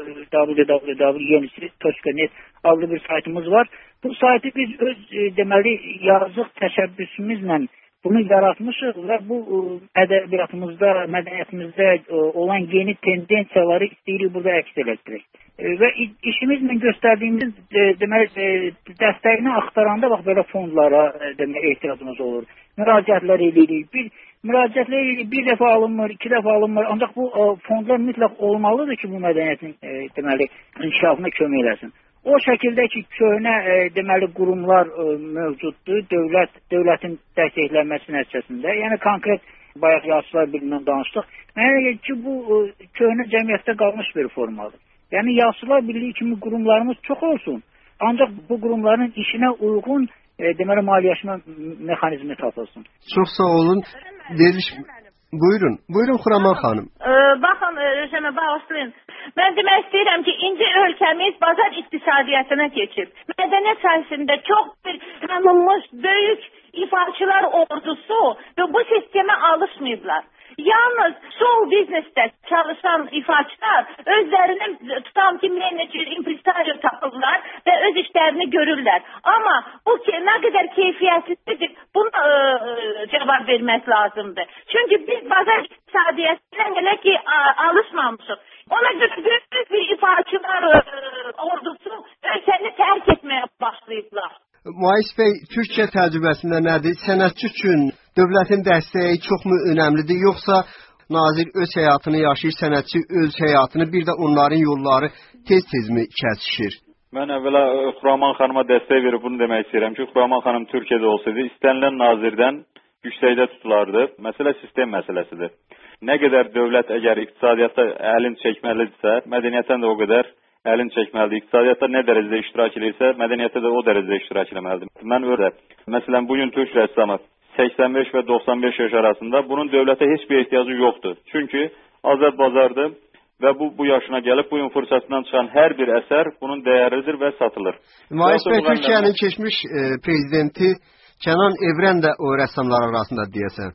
w w w nöqtə yenisi nöqtə net adlı bir saytımız var. Bu saytı biz öz e, deməli yazıq təşəbbüsümüzlə bunu yaratmışıq və bu ədəbiyyatımızda, mədəniyyətimizdə olan yeni tendensiyaları istəyirik burada əks elətdirək. Və işimizlə göstərdiyimiz deməli dəstəyini axtaranda bax belə fondlara deməli ehtiyacımız olur. Müraciətlər edirik. Bir müraciətlər edirik, bir dəfə alınmır, iki dəfə alınmır. Ancaq bu fondlar mütləq olmalıdır ki, bu mədəniyyətin deməli inkişafına kömək eləsin. O şəkildə ki, köhnə e, deməli qurumlar e, mövcuddur, dövlət dövlətin dəstəklənməsi nəticəsində. Yəni konkret bayaq Yazıçılar Birliyindən danışdıq. Mənə ki, bu e, köhnə cəmiyyətdə qalmış bir formadır. Yəni Yazıçılar Birliyi kimi qurumlarımız çox olsun. Ancaq bu qurumların işinə uyğun e, deməli maliyyələşmə mexanizmi tapılsın.
Çox sağ olun. Veriş Buyurun, buyurun Xuraman xanım.
Ee, baxın, Rəşəmə bağışlayın. Mən demək istəyirəm ki, indi ölkəmiz bazar iqtisadiyyatına keçib. Mədəniyyət sahəsində çox bir tanınmış, böyük ifaçılar ordusu və bu sistemə alışmayıblar. Yalnız show biznesdə çalışan ifaçılar özlərinin tutam ki, menager, impresario tapırlar və öz işlərini görürlər. Amma bu ki, nə qədər keyfiyyətlidir, buna e, cavab vermək lazımdır. Çünki biz bazar iqtisadiyyatına elə ki, alışmamışıq. Ona görə böyük bir ifaçılar e, ordusu ölkəni tərk etməyə başlayıblar.
Muayis bəy, Türkiyə təcrübəsində nədir? Sənətçi üçün dövlətin dəstəyi çoxmu önəmlidir, yoxsa nazir öz həyatını yaşayır, sənətçi öz həyatını, bir də onların yolları tez-tezmi kəsişir?
Mən əvvəla Xuraman xanıma dəstək verib bunu demək istəyirəm ki, Xuraman xanım Türkiyədə olsaydı, istənilən nazirdən yüksəkdə tutulardı. Məsələ sistem məsələsidir. Nə qədər dövlət əgər iqtisadiyyatda əlin çəkməlidirsə, mədəniyyətdən də o qədər əlin çəkməlidir. İqtisadiyyatda nə dərəcədə iştirak edirsə, mədəniyyətdə də o dərəcədə iştirak etməlidir. Mən öyrə, məsələn, bugün Türk rəssamı səksən beş və doxsan beş yaş arasında bunun dövlətə heç bir ehtiyacı yoxdur. Çünki azad bazardır və bu, bu yaşına gəlib, bu gün fırsatından çıxan hər bir əsər bunun dəyərlidir və satılır.
Muayis bəy, Türkiyənin keçmiş e, prezidenti Kənan Evrən də o rəssamlar arasında deyəsən.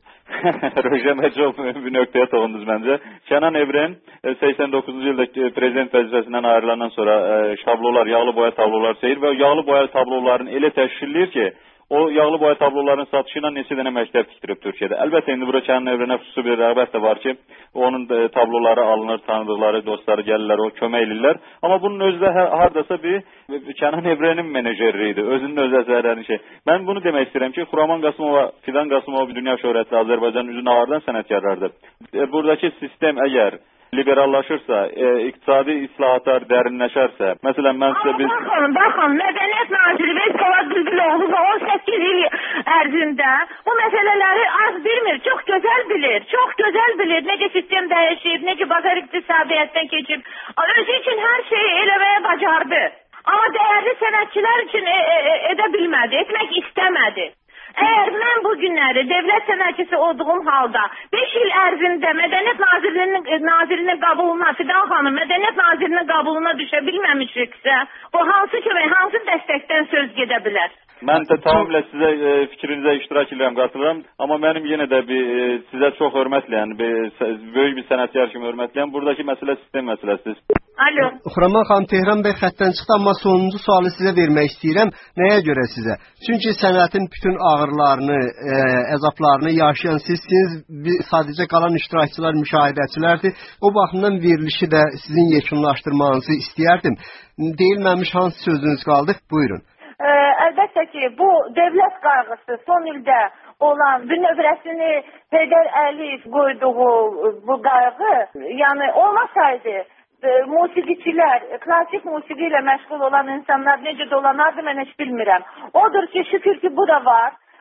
Rojəmə çox bir nöqtəyə toxundunuz məncə. Kənan Evrən səksən doqquzuncu ildə prezident vəzifəsindən ayrılandan sonra şablolar, yağlı boya tablolar çəkir və yağlı boya tabloların elə təşkilləyir ki, o yağlı boya tabloların satışı ilə neçə dənə məktəb tikdirib Türkiyədə. Əlbəttə indi bura Kənan Evrənə xüsusi bir rəğbət də var ki, onun tabloları alınır, tanıdıqları, dostları gəlirlər, o kömək edirlər. Amma bunun özü də hardasa bir Kənan Evrənin meneceri idi, özünün öz əsərlərini şey. Mən bunu demək istəyirəm ki, Xuraman Qasımova, Fidan Qasımova bir dünya şöhrətli Azərbaycanın üzünü ağırdan sənətkarlardır. Buradakı sistem əgər liberallaşırsa, e, iqtisadi islahatlar dərinləşərsə, məsələn, mən sizə biz...
Baxın, baxın, Mədəniyyət Naziri Vəsqavat Bülbüloğlu on səkkiz il ərzində bu məsələləri az bilmir, çox gözəl bilir, çox gözəl bilir, necə sistem dəyişib, necə bazar iqtisadiyyatdan keçib, özü üçün hər şeyi eləməyə bacardı. Amma dəyərli sənətçilər üçün e e edə bilmədi, etmək istəmədi. Əgər mən bu günləri dövlət sənətçisi olduğum halda beş il ərzində Mədəniyyət Nazirliyinin, Nazirinin qabuluna, Fidan xanım Mədəniyyət Nazirinin qabuluna düşə bilməmişiksə, o hansı kömək, hansı dəstəkdən söz gedə bilər?
Mən də tamamilə sizə e, fikrinizə iştirak edirəm, qatılıram. Amma mənim yenə də bir e, sizə çox hörmətləyən, bir, böyük bir sənətkar kimi hörmətləyən buradakı məsələ sistem məsələsidir.
Alo.
Xuraman xanım, Tehran bəy xəttdən çıxdı, amma sonuncu sualı sizə vermək istəyirəm. Nəyə görə sizə? Çünki sənətin bütün ağırlarını, e, əzablarını yaşayan sizsiniz, sadəcə qalan iştirakçılar, müşahidəçilərdir. O baxımdan verilişi də sizin yekunlaşdırmanızı istəyərdim. Deyilməmiş hansı sözünüz qaldı? Buyurun.
Ə, əlbəttə ki, bu dövlət qayğısı son ildə olan bünövrəsini Heydər Əliyev qoyduğu bu qayğı, yəni olmasaydı e, musiqiçilər, klassik musiqi ilə məşğul olan insanlar necə dolanardı, mən heç bilmirəm. Odur ki, şükür ki, bu da var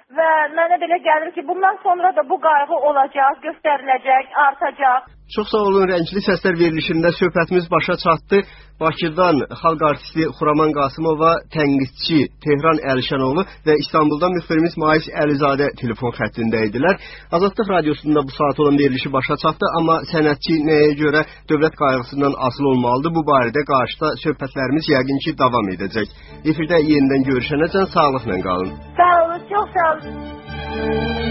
və mənə belə gəlir ki, bundan sonra da bu qayğı olacaq, göstəriləcək, artacaq.
Çox sağ olun, Rəngli Səslər verilişində söhbətimiz başa çatdı. Bakıdan xalq artisti Xuraman Qasımova, tənqidçi Tehran Əlişənoğlu və İstanbuldan müxbirimiz Mais Əlizadə telefon xəttində idilər. Azadlıq Radiosunda bu saat olan verilişi başa çatdı, amma sənətçi nəyə görə dövlət qayğısından asılı olmalıdır? Bu barədə qarşıda söhbətlərimiz yəqin ki davam edəcək. Efirdə yenidən görüşənəcən sağlıqla qalın.
Sağ olun, çox sağ olun.